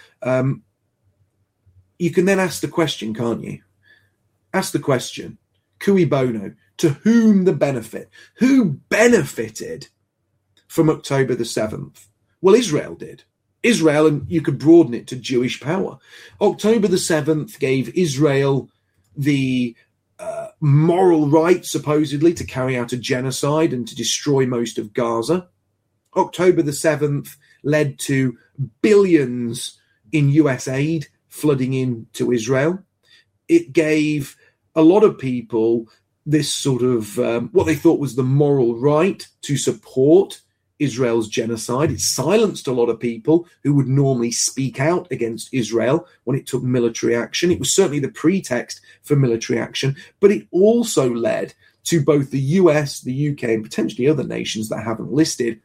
You can then ask the question, can't you? Ask the question, cui bono, to whom the benefit? Who benefited from October the 7th? Well, Israel did. Israel, and you could broaden it to Jewish power. October the 7th gave Israel the moral right, supposedly, to carry out a genocide and to destroy most of Gaza. October the 7th led to billions in US aid flooding into Israel. It gave a lot of people this sort of what they thought was the moral right to support Israel's genocide. It silenced a lot of people who would normally speak out against Israel when it took military action. It was certainly the pretext for military action, but it also led to both the US, the UK, and potentially other nations that I haven't listed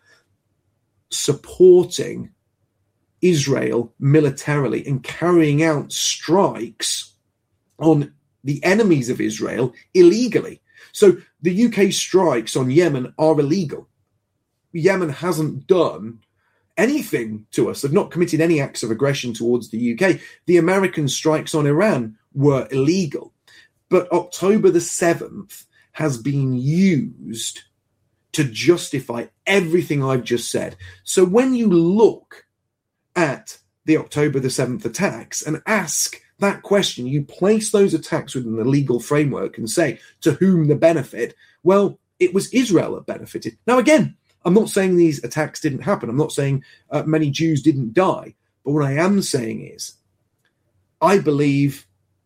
supporting Israel militarily and carrying out strikes on the enemies of Israel illegally. So the UK strikes on Yemen are illegal. Yemen hasn't done anything to us. They've not committed any acts of aggression towards the UK. The American strikes on Iran were illegal. But October the 7th has been used to justify everything I've just said. So when you look at the October the 7th attacks and ask that question, you place those attacks within the legal framework and say, to whom the benefit? Well, it was Israel that benefited. Now, again, I'm not saying these attacks didn't happen. I'm not saying many Jews didn't die. But what I am saying is, I believe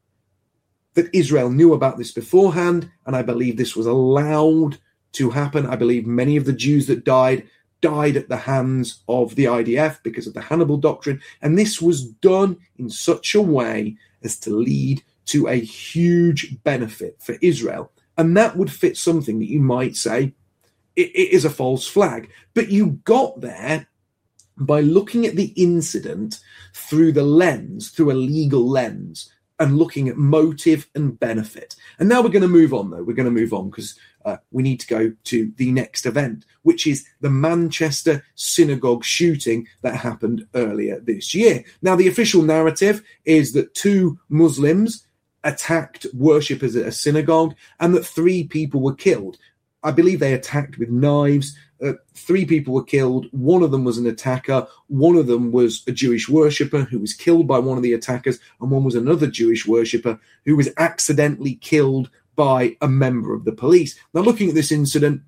that Israel knew about this beforehand, and I believe this was allowed to happen. I believe many of the Jews that died at the hands of the IDF because of the Hannibal Doctrine. And this was done in such a way as to lead to a huge benefit for Israel. And that would fit something that you might say, it is a false flag. But you got there by looking at the incident through a legal lens, and looking at motive and benefit. And now we're going to move on, though. We're going to move on because we need to go to the next event, which is the Manchester synagogue shooting that happened earlier this year. Now, the official narrative is that 2 Muslims attacked worshippers at a synagogue and that 3 people were killed. I believe they attacked with knives. 3 people were killed. 1 of them was an attacker. 1 of them was a Jewish worshipper who was killed by one of the attackers. And 1 was another Jewish worshipper who was accidentally killed by a member of the police. Now, looking at this incident,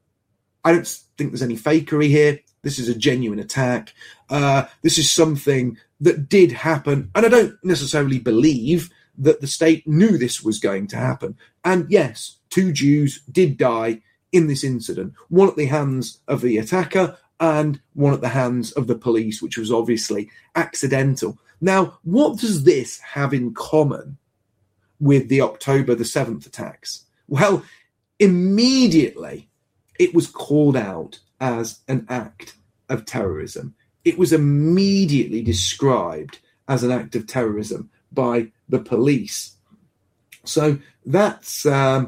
I don't think there's any fakery here. This is a genuine attack. This is something that did happen. And I don't necessarily believe that the state knew this was going to happen. And yes, 2 Jews did die in this incident, 1 at the hands of the attacker and 1 at the hands of the police, which was obviously accidental. Now, what does this have in common with the October the 7th attacks? Well, immediately it was called out as an act of terrorism. It was immediately described as an act of terrorism by the police. So that's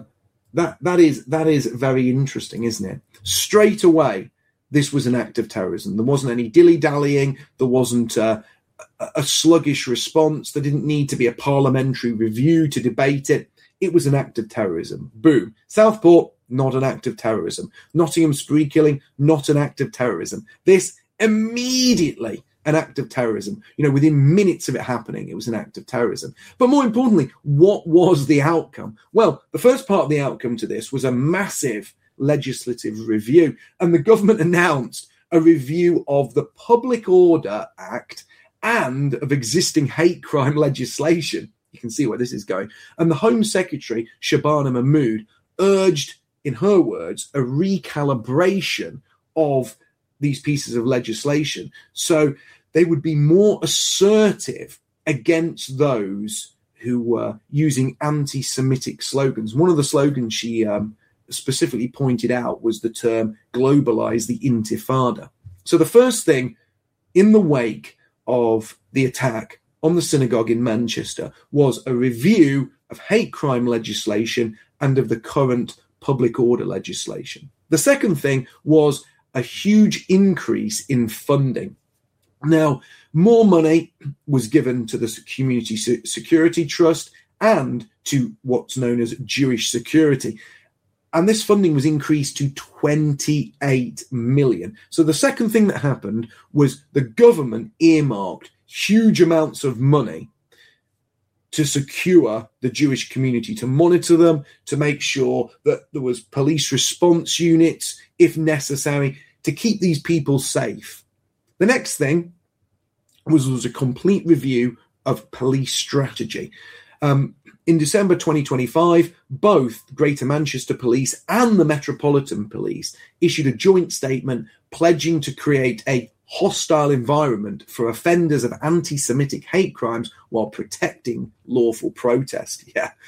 that is very interesting, isn't it? Straight away, this was an act of terrorism. There wasn't any dilly-dallying. There wasn't a sluggish response. There didn't need to be a parliamentary review to debate it. it was an act of terrorism. Boom. Southport, not an act of terrorism. Nottingham spree killing, not an act of terrorism. This immediately an act of terrorism. Within minutes of it happening, it was an act of terrorism. But more importantly, what was the outcome? Well, the first part of the outcome to this was a massive legislative review, and the government announced a review of the Public Order Act and of existing hate crime legislation. You can see where this is going. And the Home Secretary, Shabana Mahmood, urged, in her words, a recalibration of these pieces of legislation so they would be more assertive against those who were using anti-Semitic slogans. One of the slogans she specifically pointed out was the term globalize the intifada. So the first thing in the wake of the attack on the synagogue in Manchester was a review of hate crime legislation and of the current public order legislation. The second thing was a huge increase in funding. Now, more money was given to the Community Security Trust and to what's known as Jewish Security. And this funding was increased to 28 million. So the second thing that happened was the government earmarked huge amounts of money to secure the Jewish community, to monitor them, to make sure that there was police response units, if necessary, to keep these people safe. The next thing was a complete review of police strategy. In December 2025, both Greater Manchester Police and the Metropolitan Police issued a joint statement pledging to create a hostile environment for offenders of anti-Semitic hate crimes while protecting lawful protest.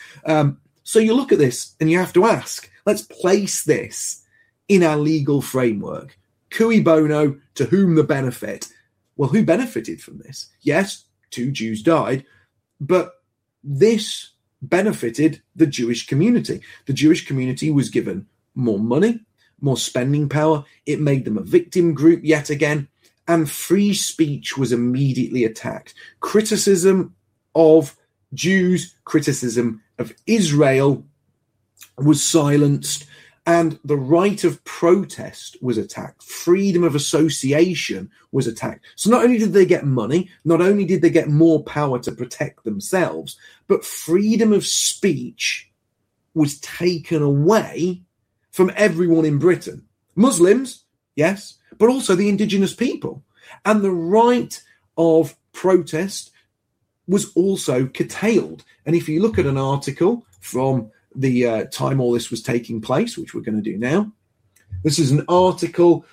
So you look at this and you have to ask, let's place this in our legal framework. Cui bono, to whom the benefit? Well, who benefited from this? Yes, 2 Jews died, but this benefited the Jewish community. The Jewish community was given more money, more spending power. It made them a victim group yet again, and free speech was immediately attacked. Criticism of Jews, criticism of Israel was silenced, and the right of protest was attacked. Freedom of association was attacked. So not only did they get money, not only did they get more power to protect themselves, but freedom of speech was taken away from everyone in Britain. Muslims, yes, but also the indigenous people. And the right of protest was also curtailed. And if you look at an article from the time all this was taking place, which we're going to do now, this is an article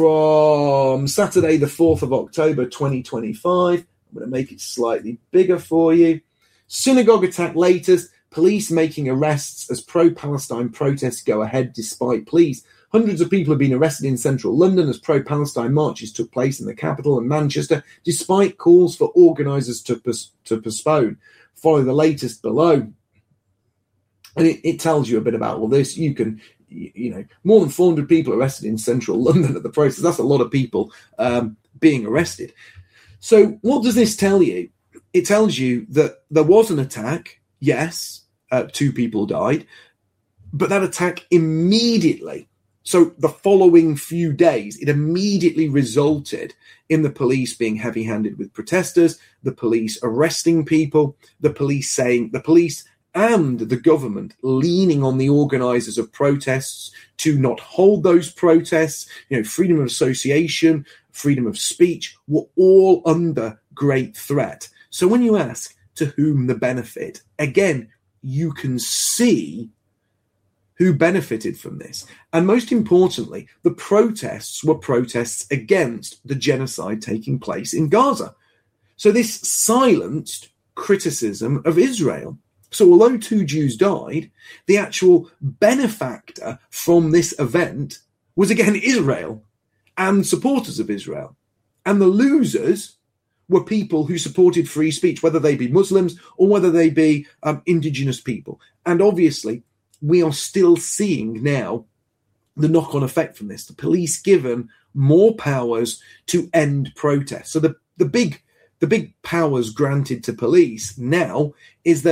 from Saturday, the 4th of October, 2025. I'm going to make it slightly bigger for you. Synagogue attack latest, police making arrests as pro-Palestine protests go ahead despite pleas. Hundreds of people have been arrested in central London as pro-Palestine marches took place in the capital and Manchester, despite calls for organisers to postpone. Follow the latest below. And it tells you a bit about all this. You can, more than 400 people arrested in central London at the protest. That's a lot of people being arrested. So what does this tell you? It tells you that there was an attack. Yes, 2 people died. But that attack immediately, so the following few days, it immediately resulted in the police being heavy-handed with protesters, the police arresting people, the police and the government leaning on the organisers of protests to not hold those protests. Freedom of association, freedom of speech were all under great threat. So when you ask to whom the benefit, again, you can see who benefited from this. And most importantly, the protests were protests against the genocide taking place in Gaza. So this silenced criticism of Israel. So although 2 Jews died, the actual benefactor from this event was again Israel and supporters of Israel. And the losers were people who supported free speech, whether they be Muslims or whether they be indigenous people. And obviously, we are still seeing now the knock-on effect from this. The police given more powers to end protests. So the big powers granted to police now is that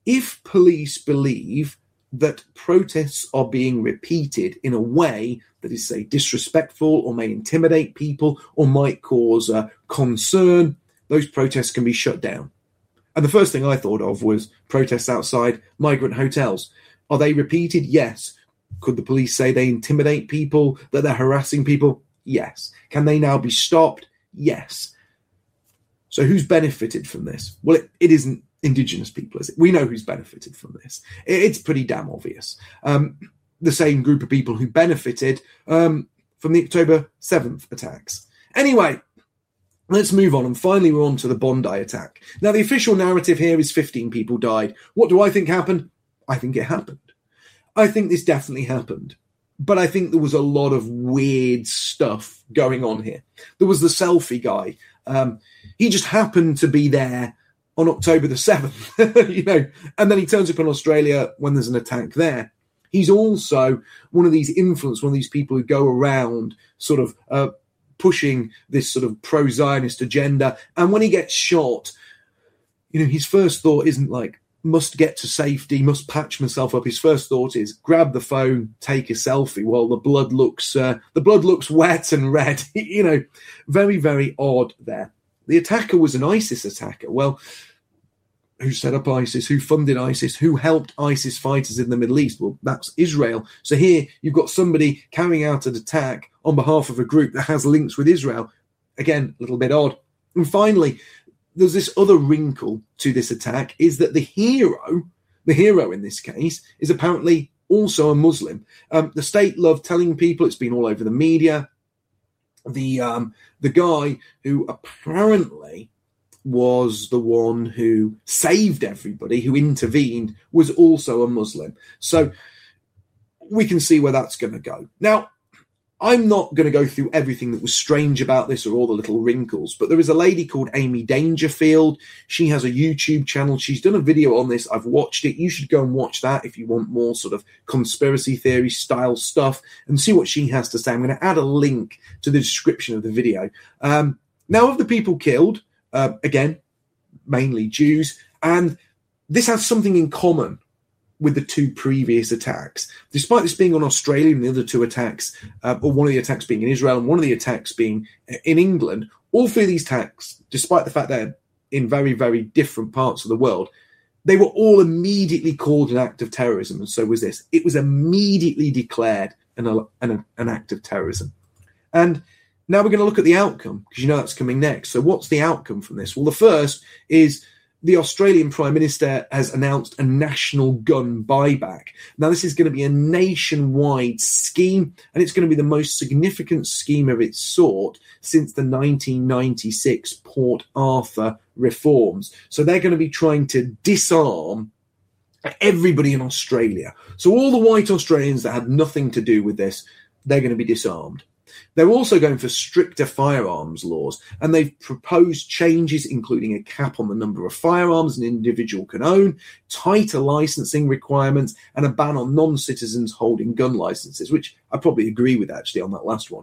if police believe that protests are being repeated in a way that is, say, disrespectful or may intimidate people or might cause concern, those protests can be shut down. And the first thing I thought of was protests outside migrant hotels. Are they repeated? Yes. Could the police say they intimidate people, that they're harassing people? Yes. Can they now be stopped? Yes. So who's benefited from this? Well, it isn't Indigenous people, is it? We know who's benefited from this. It's pretty damn obvious. The same group of people who benefited from the October 7th attacks. Anyway, let's move on. And finally, we're on to the Bondi attack. Now, the official narrative here is 15 people died. What do I think happened? I think it happened. I think this definitely happened. But I think there was a lot of weird stuff going on here. There was the selfie guy. He just happened to be there on October the 7th, and then he turns up in Australia when there's an attack there. He's also one of these influencers, one of these people who go around sort of pushing this sort of pro-Zionist agenda. And when he gets shot, his first thought isn't like, must get to safety, must patch myself up. His first thought is grab the phone, take a selfie while the blood looks wet and red. Very, very odd there. The attacker was an ISIS attacker. Well, who set up ISIS? Who funded ISIS? Who helped ISIS fighters in the Middle East? Well, that's Israel. So here you've got somebody carrying out an attack on behalf of a group that has links with Israel. Again, a little bit odd. And finally, there's this other wrinkle to this attack, is that the hero in this case, is apparently also a Muslim. The state love telling people, it's been all over the media, the guy who apparently was the one who saved everybody, who intervened, was also a Muslim. So we can see where that's going to go. Now, I'm not going to go through everything that was strange about this or all the little wrinkles, but there is a lady called Amy Dangerfield. She has a YouTube channel. She's done a video on this. I've watched it. You should go and watch that if you want more sort of conspiracy theory style stuff and see what she has to say. I'm going to add a link to the description of the video. Now, of the people killed, again, mainly Jews, and this has something in common with the two previous attacks. Despite this being on Australia and the other two attacks, or one of the attacks being in Israel and one of the attacks being in England, all three of these attacks, despite the fact they're in very, very different parts of the world, they were all immediately called an act of terrorism, and so was this. It was immediately declared an act of terrorism. And now we're going to look at the outcome, because that's coming next. So what's the outcome from this? Well, the first is the Australian Prime Minister has announced a national gun buyback. Now, this is going to be a nationwide scheme, and it's going to be the most significant scheme of its sort since the 1996 Port Arthur reforms. So they're going to be trying to disarm everybody in Australia. So all the white Australians that had nothing to do with this, they're going to be disarmed. They're also going for stricter firearms laws, and they've proposed changes, including a cap on the number of firearms an individual can own, tighter licensing requirements, and a ban on non-citizens holding gun licenses, which I probably agree with, actually, on that last one.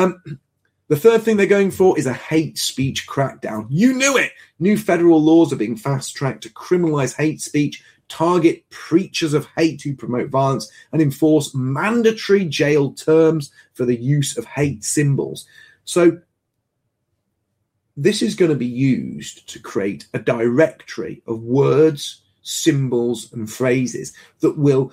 The third thing they're going for is a hate speech crackdown. You knew it! New federal laws are being fast-tracked to criminalise hate speech, target preachers of hate who promote violence, and enforce mandatory jail terms for the use of hate symbols. So this is going to be used to create a directory of words, symbols, and phrases that will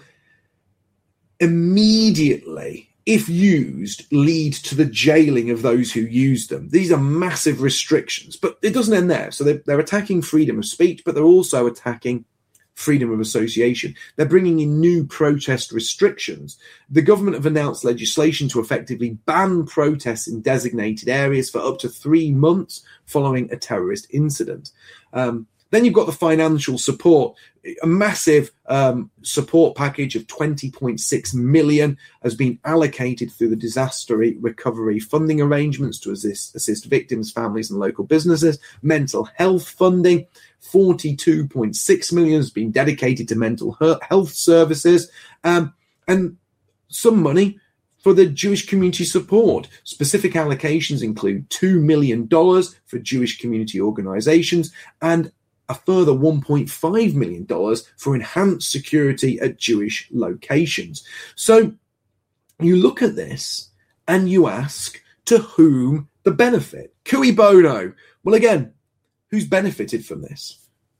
immediately, if used, lead to the jailing of those who use them. These are massive restrictions, but it doesn't end there. So they're attacking freedom of speech, but they're also attacking freedom of association. They're bringing in new protest restrictions. The government have announced legislation to effectively ban protests in designated areas for up to 3 months following a terrorist incident. Then you've got the financial support. A massive support package of $20.6 million has been allocated through the disaster recovery funding arrangements to assist victims, families, and local businesses. Mental health funding, $42.6 million has been dedicated to mental health services, and some money for the Jewish community support. Specific allocations include $2 million for Jewish community organizations and a further $1.5 million for enhanced security at Jewish locations. So you look at this and you ask, to whom the benefit? Cui bono? Well, again, who's benefited from this?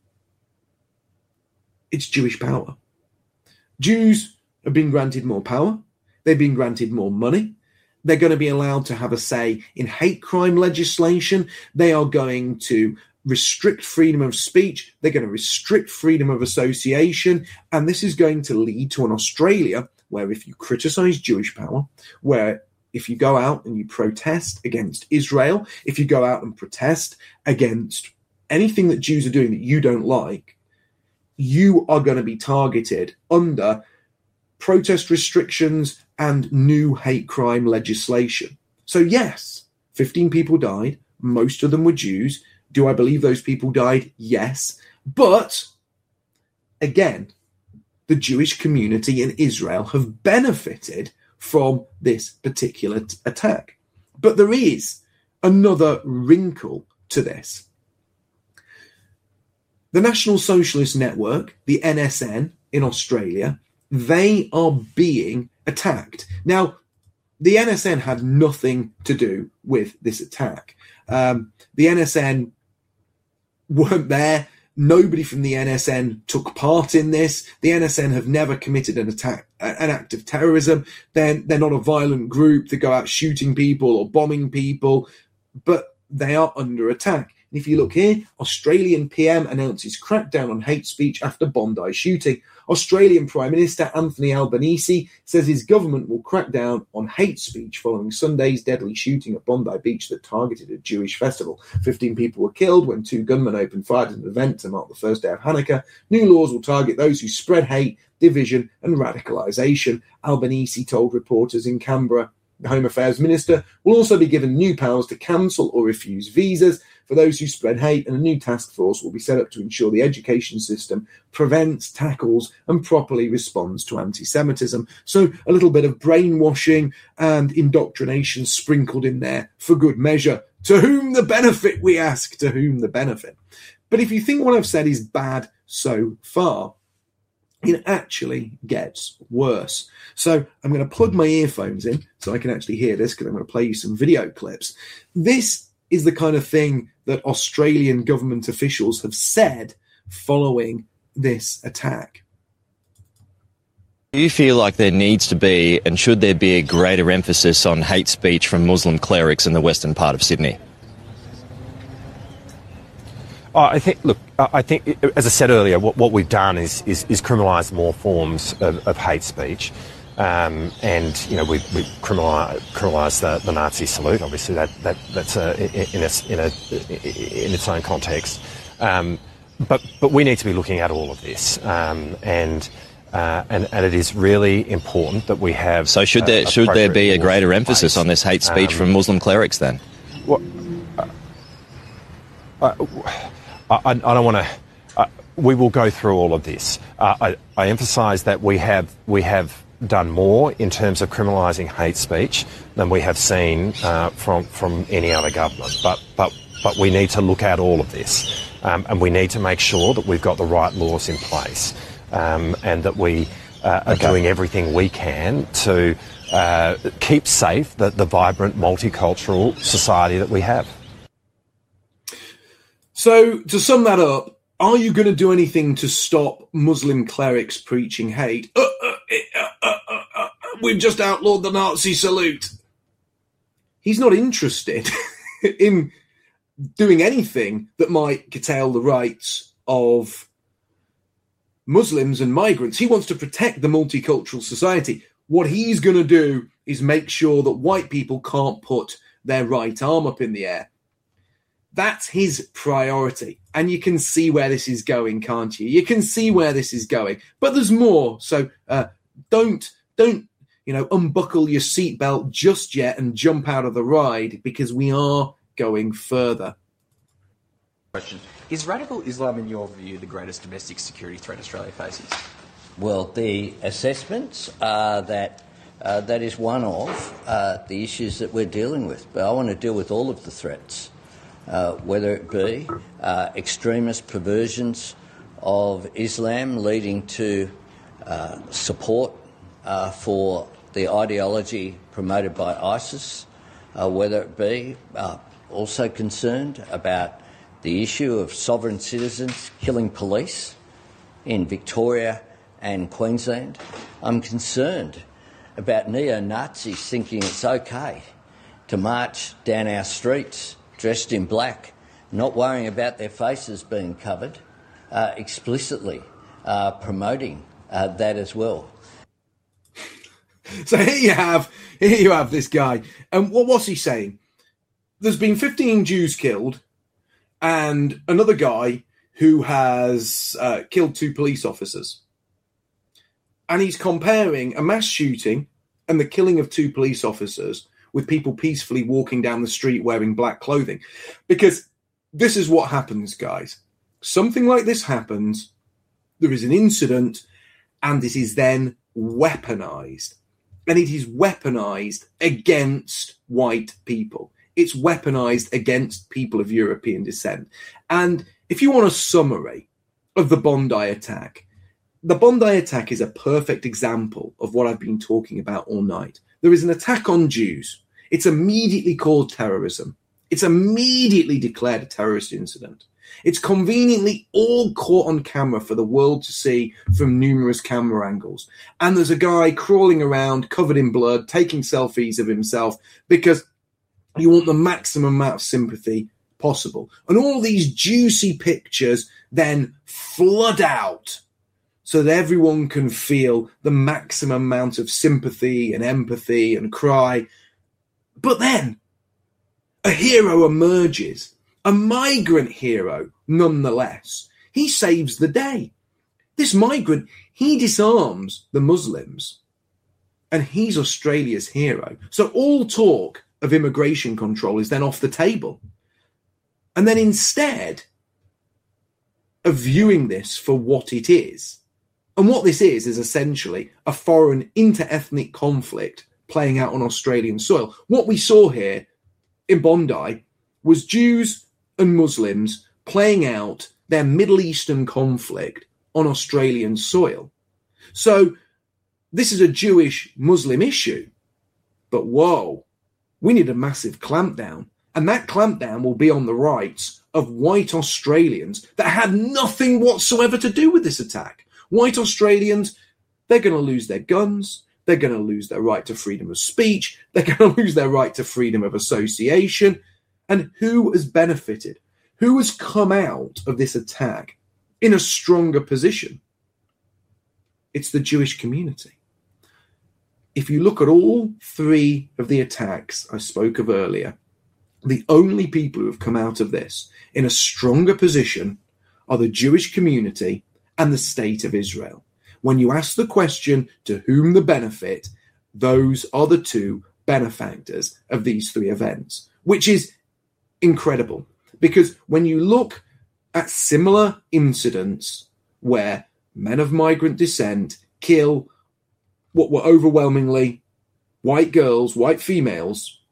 It's Jewish power. Jews have been granted more power. They've been granted more money. They're going to be allowed to have a say in hate crime legislation. They are going to restrict freedom of speech. They're going to restrict freedom of association. And this is going to lead to an Australia where if you criticize Jewish power, where if you go out and you protest against Israel, if you go out and protest against anything that Jews are doing that you don't like, you are going to be targeted under protest restrictions and new hate crime legislation. So yes, 15 people died. Most of them were Jews. Do I believe those people died? Yes. But again, the Jewish community in Israel have benefited from this particular attack. But there is another wrinkle to this. The National Socialist Network, the NSN in Australia, they are being attacked. Now, the NSN had nothing to do with this attack. The NSN weren't there. Nobody from the NSN took part in this. The NSN have never committed an act of terrorism. They're not a violent group that go out shooting people or bombing people, but they are under attack. And if you look here, Australian PM announces crackdown on hate speech after Bondi shooting. Australian Prime Minister Anthony Albanese says his government will crack down on hate speech following Sunday's deadly shooting at Bondi Beach that targeted a Jewish festival. 15 people were killed when 2 gunmen opened fire at an event to mark the first day of Hanukkah. New laws will target those who spread hate, division and radicalisation, Albanese told reporters in Canberra. The Home Affairs Minister will also be given new powers to cancel or refuse visas for those who spread hate, and a new task force will be set up to ensure the education system prevents, tackles and properly responds to anti-Semitism. So a little bit of brainwashing and indoctrination sprinkled in there for good measure. To whom the benefit, we ask, to whom the benefit? But if you think what I've said is bad so far, it actually gets worse. So I'm going to plug my earphones in so I can actually hear this, because I'm going to play you some video clips. This is the kind of thing that Australian government officials have said following this attack. Do you feel like there needs to be, and should there be, a greater emphasis on hate speech from Muslim clerics in the western part of Sydney? I think, as I said earlier, what we've done is criminalise more forms of hate speech, and we've criminalised the Nazi salute. Obviously, that's in its own context. But we need to be looking at all of this, and it is really important that we have. So should there be a greater emphasis on this hate speech from Muslim clerics then? Well, I don't want to. We will go through all of this. I emphasise that we have done more in terms of criminalising hate speech than we have seen from any other government. But we need to look at all of this, and we need to make sure that we've got the right laws in place, and that we are doing everything we can to keep safe the vibrant multicultural society that we have. So, to sum that up, are you going to do anything to stop Muslim clerics preaching hate? We've just outlawed the Nazi salute. He's not interested in doing anything that might curtail the rights of Muslims and migrants. He wants to protect the multicultural society. What he's going to do is make sure that white people can't put their right arm up in the air. That's his priority. And you can see where this is going, can't you? You can see where this is going. But there's more. So don't unbuckle your seatbelt just yet and jump out of the ride, because we are going further. Question. Is radical Islam, in your view, the greatest domestic security threat Australia faces? Well, the assessments are that is one of the issues that we're dealing with. But I want to deal with all of the threats. whether it be extremist perversions of Islam leading to support for the ideology promoted by ISIS, whether it be also concerned about the issue of sovereign citizens killing police in Victoria and Queensland. I'm concerned about neo-Nazis thinking it's okay to march down our streets dressed in black, not worrying about their faces being covered, explicitly promoting that as well. So here you have this guy. And what's he saying? There's been 15 Jews killed and another guy who has killed 2 police officers. And he's comparing a mass shooting and the killing of 2 police officers with people peacefully walking down the street wearing black clothing. Because this is what happens, guys. Something like this happens, there is an incident, and it is then weaponized. And it is weaponized against white people. It's weaponized against people of European descent. And if you want a summary of the Bondi attack, the Bondi attack is a perfect example of what I've been talking about all night. There is an attack on Jews. It's immediately called terrorism. It's immediately declared a terrorist incident. It's conveniently all caught on camera for the world to see from numerous camera angles. And there's a guy crawling around covered in blood, taking selfies of himself because you want the maximum amount of sympathy possible. And all these juicy pictures then flood out so that everyone can feel the maximum amount of sympathy and empathy and cry. But then a hero emerges, a migrant hero nonetheless. He saves the day. This migrant, he disarms the Muslims and he's Australia's hero. So all talk of immigration control is then off the table. And then instead of viewing this for what it is, and what this is essentially a foreign inter-ethnic conflict playing out on Australian soil. What we saw here in Bondi was Jews and Muslims playing out their Middle Eastern conflict on Australian soil. So this is a Jewish-Muslim issue. But whoa, we need a massive clampdown. And that clampdown will be on the rights of white Australians that had nothing whatsoever to do with this attack. White Australians, they're going to lose their guns. They're going to lose their right to freedom of speech. They're going to lose their right to freedom of association. And who has benefited? Who has come out of this attack in a stronger position? It's the Jewish community. If you look at all 3 of the attacks I spoke of earlier, the only people who have come out of this in a stronger position are the Jewish community and the state of Israel. When you ask the question to whom the benefit, those are the 2 benefactors of these 3 events, which is incredible. Because when you look at similar incidents where men of migrant descent kill what were overwhelmingly white girls, white females,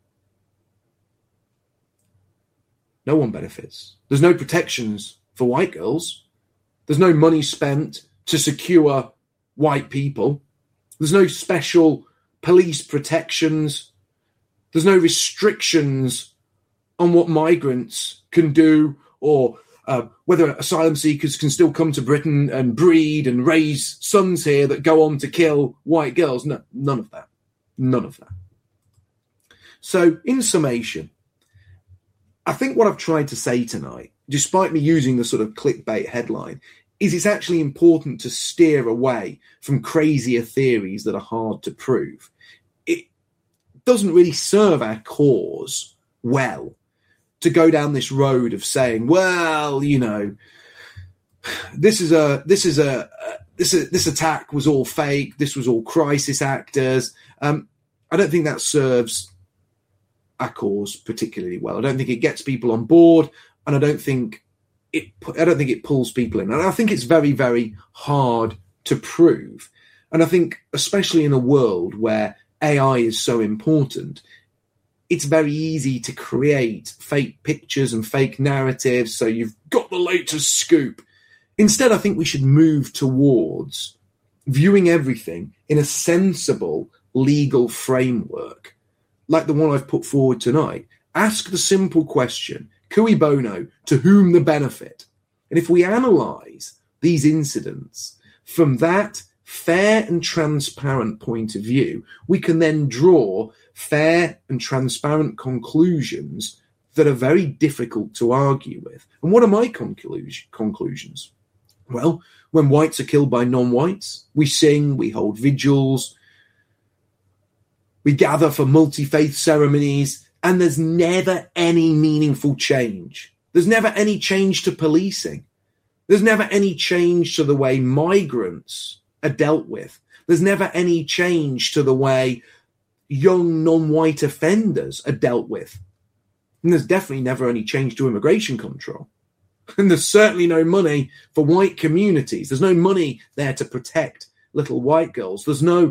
no one benefits. There's no protections for white girls. There's no money spent to secure white people. There's no special police protections. There's no restrictions on what migrants can do or whether asylum seekers can still come to Britain and breed and raise sons here that go on to kill white girls. No, none of that. None of that. So in summation, I think what I've tried to say tonight, despite me using the sort of clickbait headline, is it's actually important to steer away from crazier theories that are hard to prove. It doesn't really serve our cause well to go down this road of saying, well, you know, this attack was all fake. This was all crisis actors. I don't think that serves our cause particularly well. I don't think it gets people on board, and I don't think it pulls people in. And I think it's very, very hard to prove. And I think, especially in a world where AI is so important, it's very easy to create fake pictures and fake narratives. So you've got the latest scoop. Instead, I think we should move towards viewing everything in a sensible legal framework, like the one I've put forward tonight. Ask the simple question, cui bono, to whom the benefit? And if we analyse these incidents from that fair and transparent point of view, we can then draw fair and transparent conclusions that are very difficult to argue with. And what are my conclusions? Well, when whites are killed by non-whites, we sing, we hold vigils, we gather for multi-faith ceremonies, and there's never any meaningful change. There's never any change to policing. There's never any change to the way migrants are dealt with. There's never any change to the way young non-white offenders are dealt with. And there's definitely never any change to immigration control. And there's certainly no money for white communities. There's no money there to protect little white girls. There's no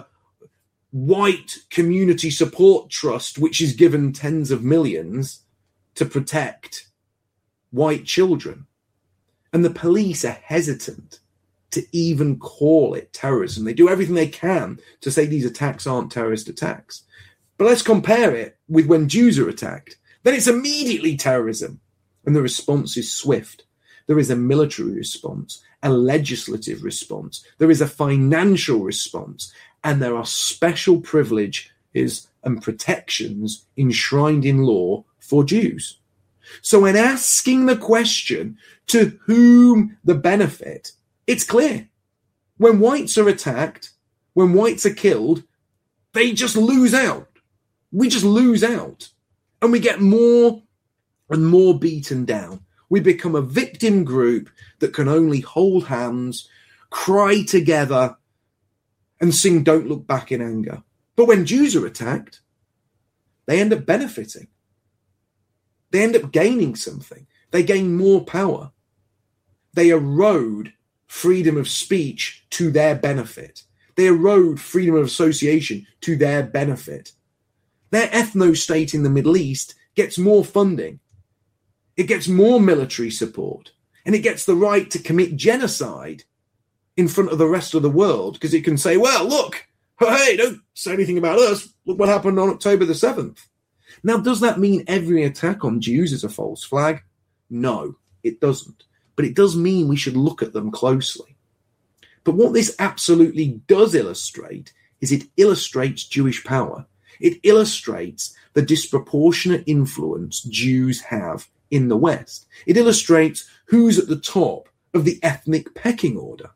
white community support trust, which is given tens of millions to protect white children. And the police are hesitant to even call it terrorism. They do everything they can to say these attacks aren't terrorist attacks. But let's compare it with when Jews are attacked. Then it's immediately terrorism. And the response is swift. There is a military response, a legislative response. There is a financial response. And there are special privileges and protections enshrined in law for Jews. So when asking the question, to whom the benefit, it's clear. When whites are attacked, when whites are killed, they just lose out. We just lose out. And we get more and more beaten down. We become a victim group that can only hold hands, cry together, and sing Don't Look Back in anger. But when Jews are attacked, they end up benefiting. They end up gaining something. They gain more power. They erode freedom of speech to their benefit. They erode freedom of association to their benefit. Their ethno-state in the Middle East gets more funding. It gets more military support. And it gets the right to commit genocide in front of the rest of the world because it can say, well, look, hey, don't say anything about us. Look what happened on October the 7th. Now, does that mean every attack on Jews is a false flag? No, it doesn't. But it does mean we should look at them closely. But what this absolutely does illustrate is it illustrates Jewish power. It illustrates the disproportionate influence Jews have in the West. It illustrates who's at the top of the ethnic pecking order.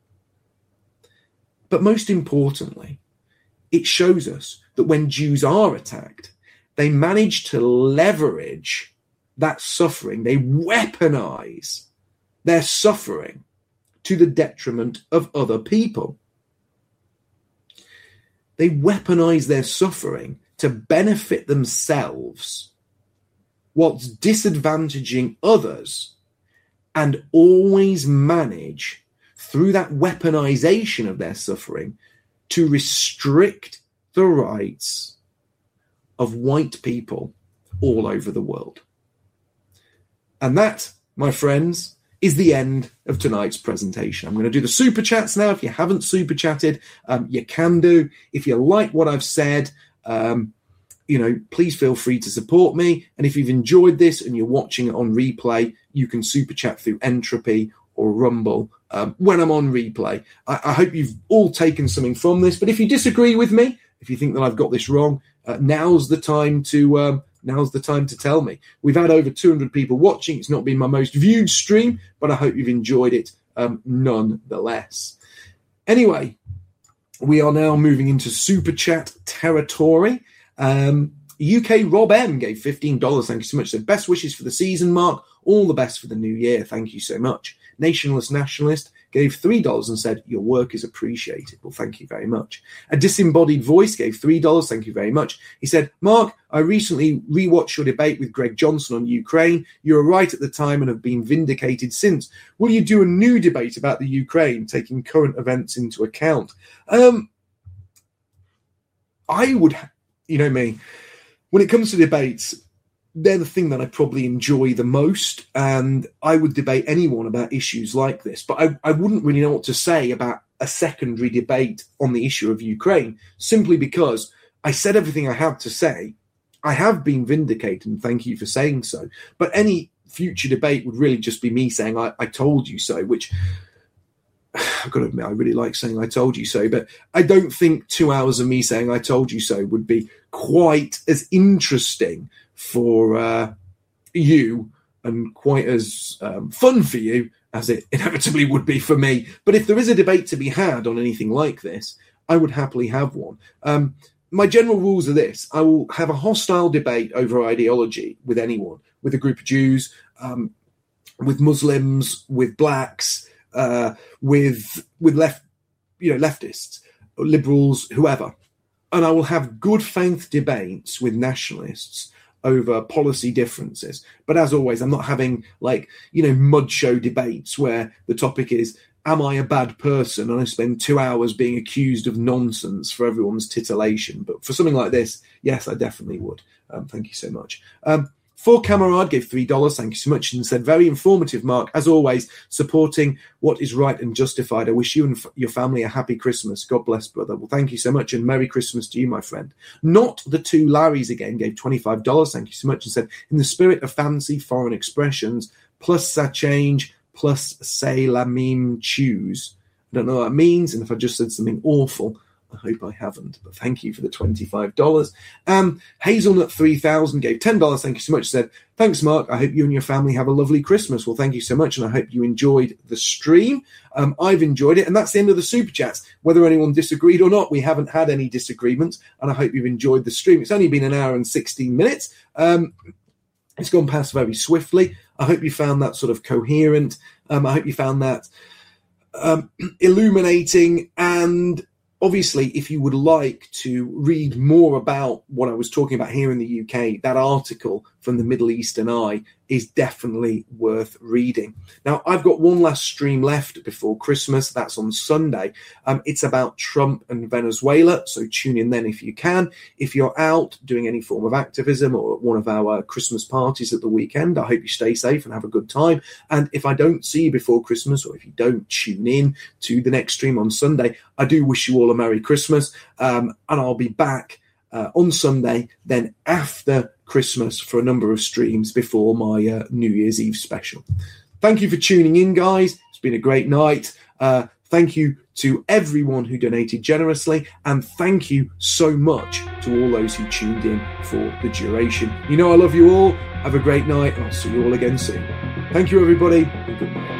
But most importantly, it shows us that when Jews are attacked, they manage to leverage that suffering. They weaponize their suffering to the detriment of other people. They weaponize their suffering to benefit themselves whilst disadvantaging others, and always manage, through that weaponization of their suffering, to restrict the rights of white people all over the world. And that, my friends, is the end of tonight's presentation. I'm going to do the super chats now. If you haven't super chatted, you can do. If you like what I've said, please feel free to support me. And if you've enjoyed this and you're watching it on replay, you can super chat through Entropy or Rumble when I'm on replay. I hope you've all taken something from this. But if you disagree with me, if you think that I've got this wrong, now's the time to tell me. We've had over 200 people watching. It's not been my most viewed stream, but I hope you've enjoyed it nonetheless. Anyway, we are now moving into super chat territory. UK Rob M gave $15. Thank you so much. So best wishes for the season, Mark. All the best for the new year. Thank you so much. Nationalist Nationalist gave $3 and said, your work is appreciated. Well, thank you very much. A Disembodied Voice gave $3. Thank you very much. He said, Mark, I recently rewatched your debate with Greg Johnson on Ukraine. You were right at the time and have been vindicated since. Will you do a new debate about the Ukraine, taking current events into account? I would, you know me, when it comes to debates, they're the thing that I probably enjoy the most, and I would debate anyone about issues like this. But I wouldn't really know what to say about a secondary debate on the issue of Ukraine, simply because I said everything I had to say. I have been vindicated, and thank you for saying so. But any future debate would really just be me saying, I told you so, which I've got to admit, I really like saying I told you so, but I don't think 2 hours of me saying I told you so would be quite as interesting for you and quite as fun for you as it inevitably would be for me. But if there is a debate to be had on anything like this, I would happily have one. My general rules are this: I will have a hostile debate over ideology with anyone, with a group of Jews, with Muslims, with blacks, with leftists, liberals, whoever. And I will have good faith debates with nationalists over policy differences. But as always, I'm not having mud show debates where the topic is, am I a bad person? And I spend 2 hours being accused of nonsense for everyone's titillation. But for something like this, yes, I definitely would. Thank you so much. For Camarade gave $3. Thank you so much, and said, very informative, Mark. As always, supporting what is right and justified. I wish you and your family a happy Christmas. God bless, brother. Well, thank you so much, and Merry Christmas to you, my friend. Not the two Larrys again gave $25. Thank you so much, and said, in the spirit of fancy foreign expressions, plus sa change, plus say la meme choose. I don't know what that means, and if I just said something awful, I hope I haven't, but thank you for the $25. Hazelnut 3000 gave $10. Thank you so much. Said, thanks, Mark. I hope you and your family have a lovely Christmas. Well, thank you so much, and I hope you enjoyed the stream. I've enjoyed it, and that's the end of the Super Chats. Whether anyone disagreed or not, we haven't had any disagreements, and I hope you've enjoyed the stream. It's only been an hour and 16 minutes. It's gone past very swiftly. I hope you found that sort of coherent. I hope you found that illuminating, and obviously, if you would like to read more about what I was talking about here in the UK, that article from the Middle Eastern Eye is definitely worth reading. Now, I've got one last stream left before Christmas. That's on Sunday. It's about Trump and Venezuela, so tune in then if you can. If you're out doing any form of activism or at one of our Christmas parties at the weekend, I hope you stay safe and have a good time. And if I don't see you before Christmas, or if you don't tune in to the next stream on Sunday, I do wish you all a Merry Christmas, and I'll be back on Sunday, then after Christmas, for a number of streams before my New Year's Eve special. Thank you for tuning in, guys. It's been a great night. Thank you to everyone who donated generously, and thank you so much to all those who tuned in for the duration. You know I love you all. Have a great night, and I'll see you all again soon. Thank you, everybody, and good night.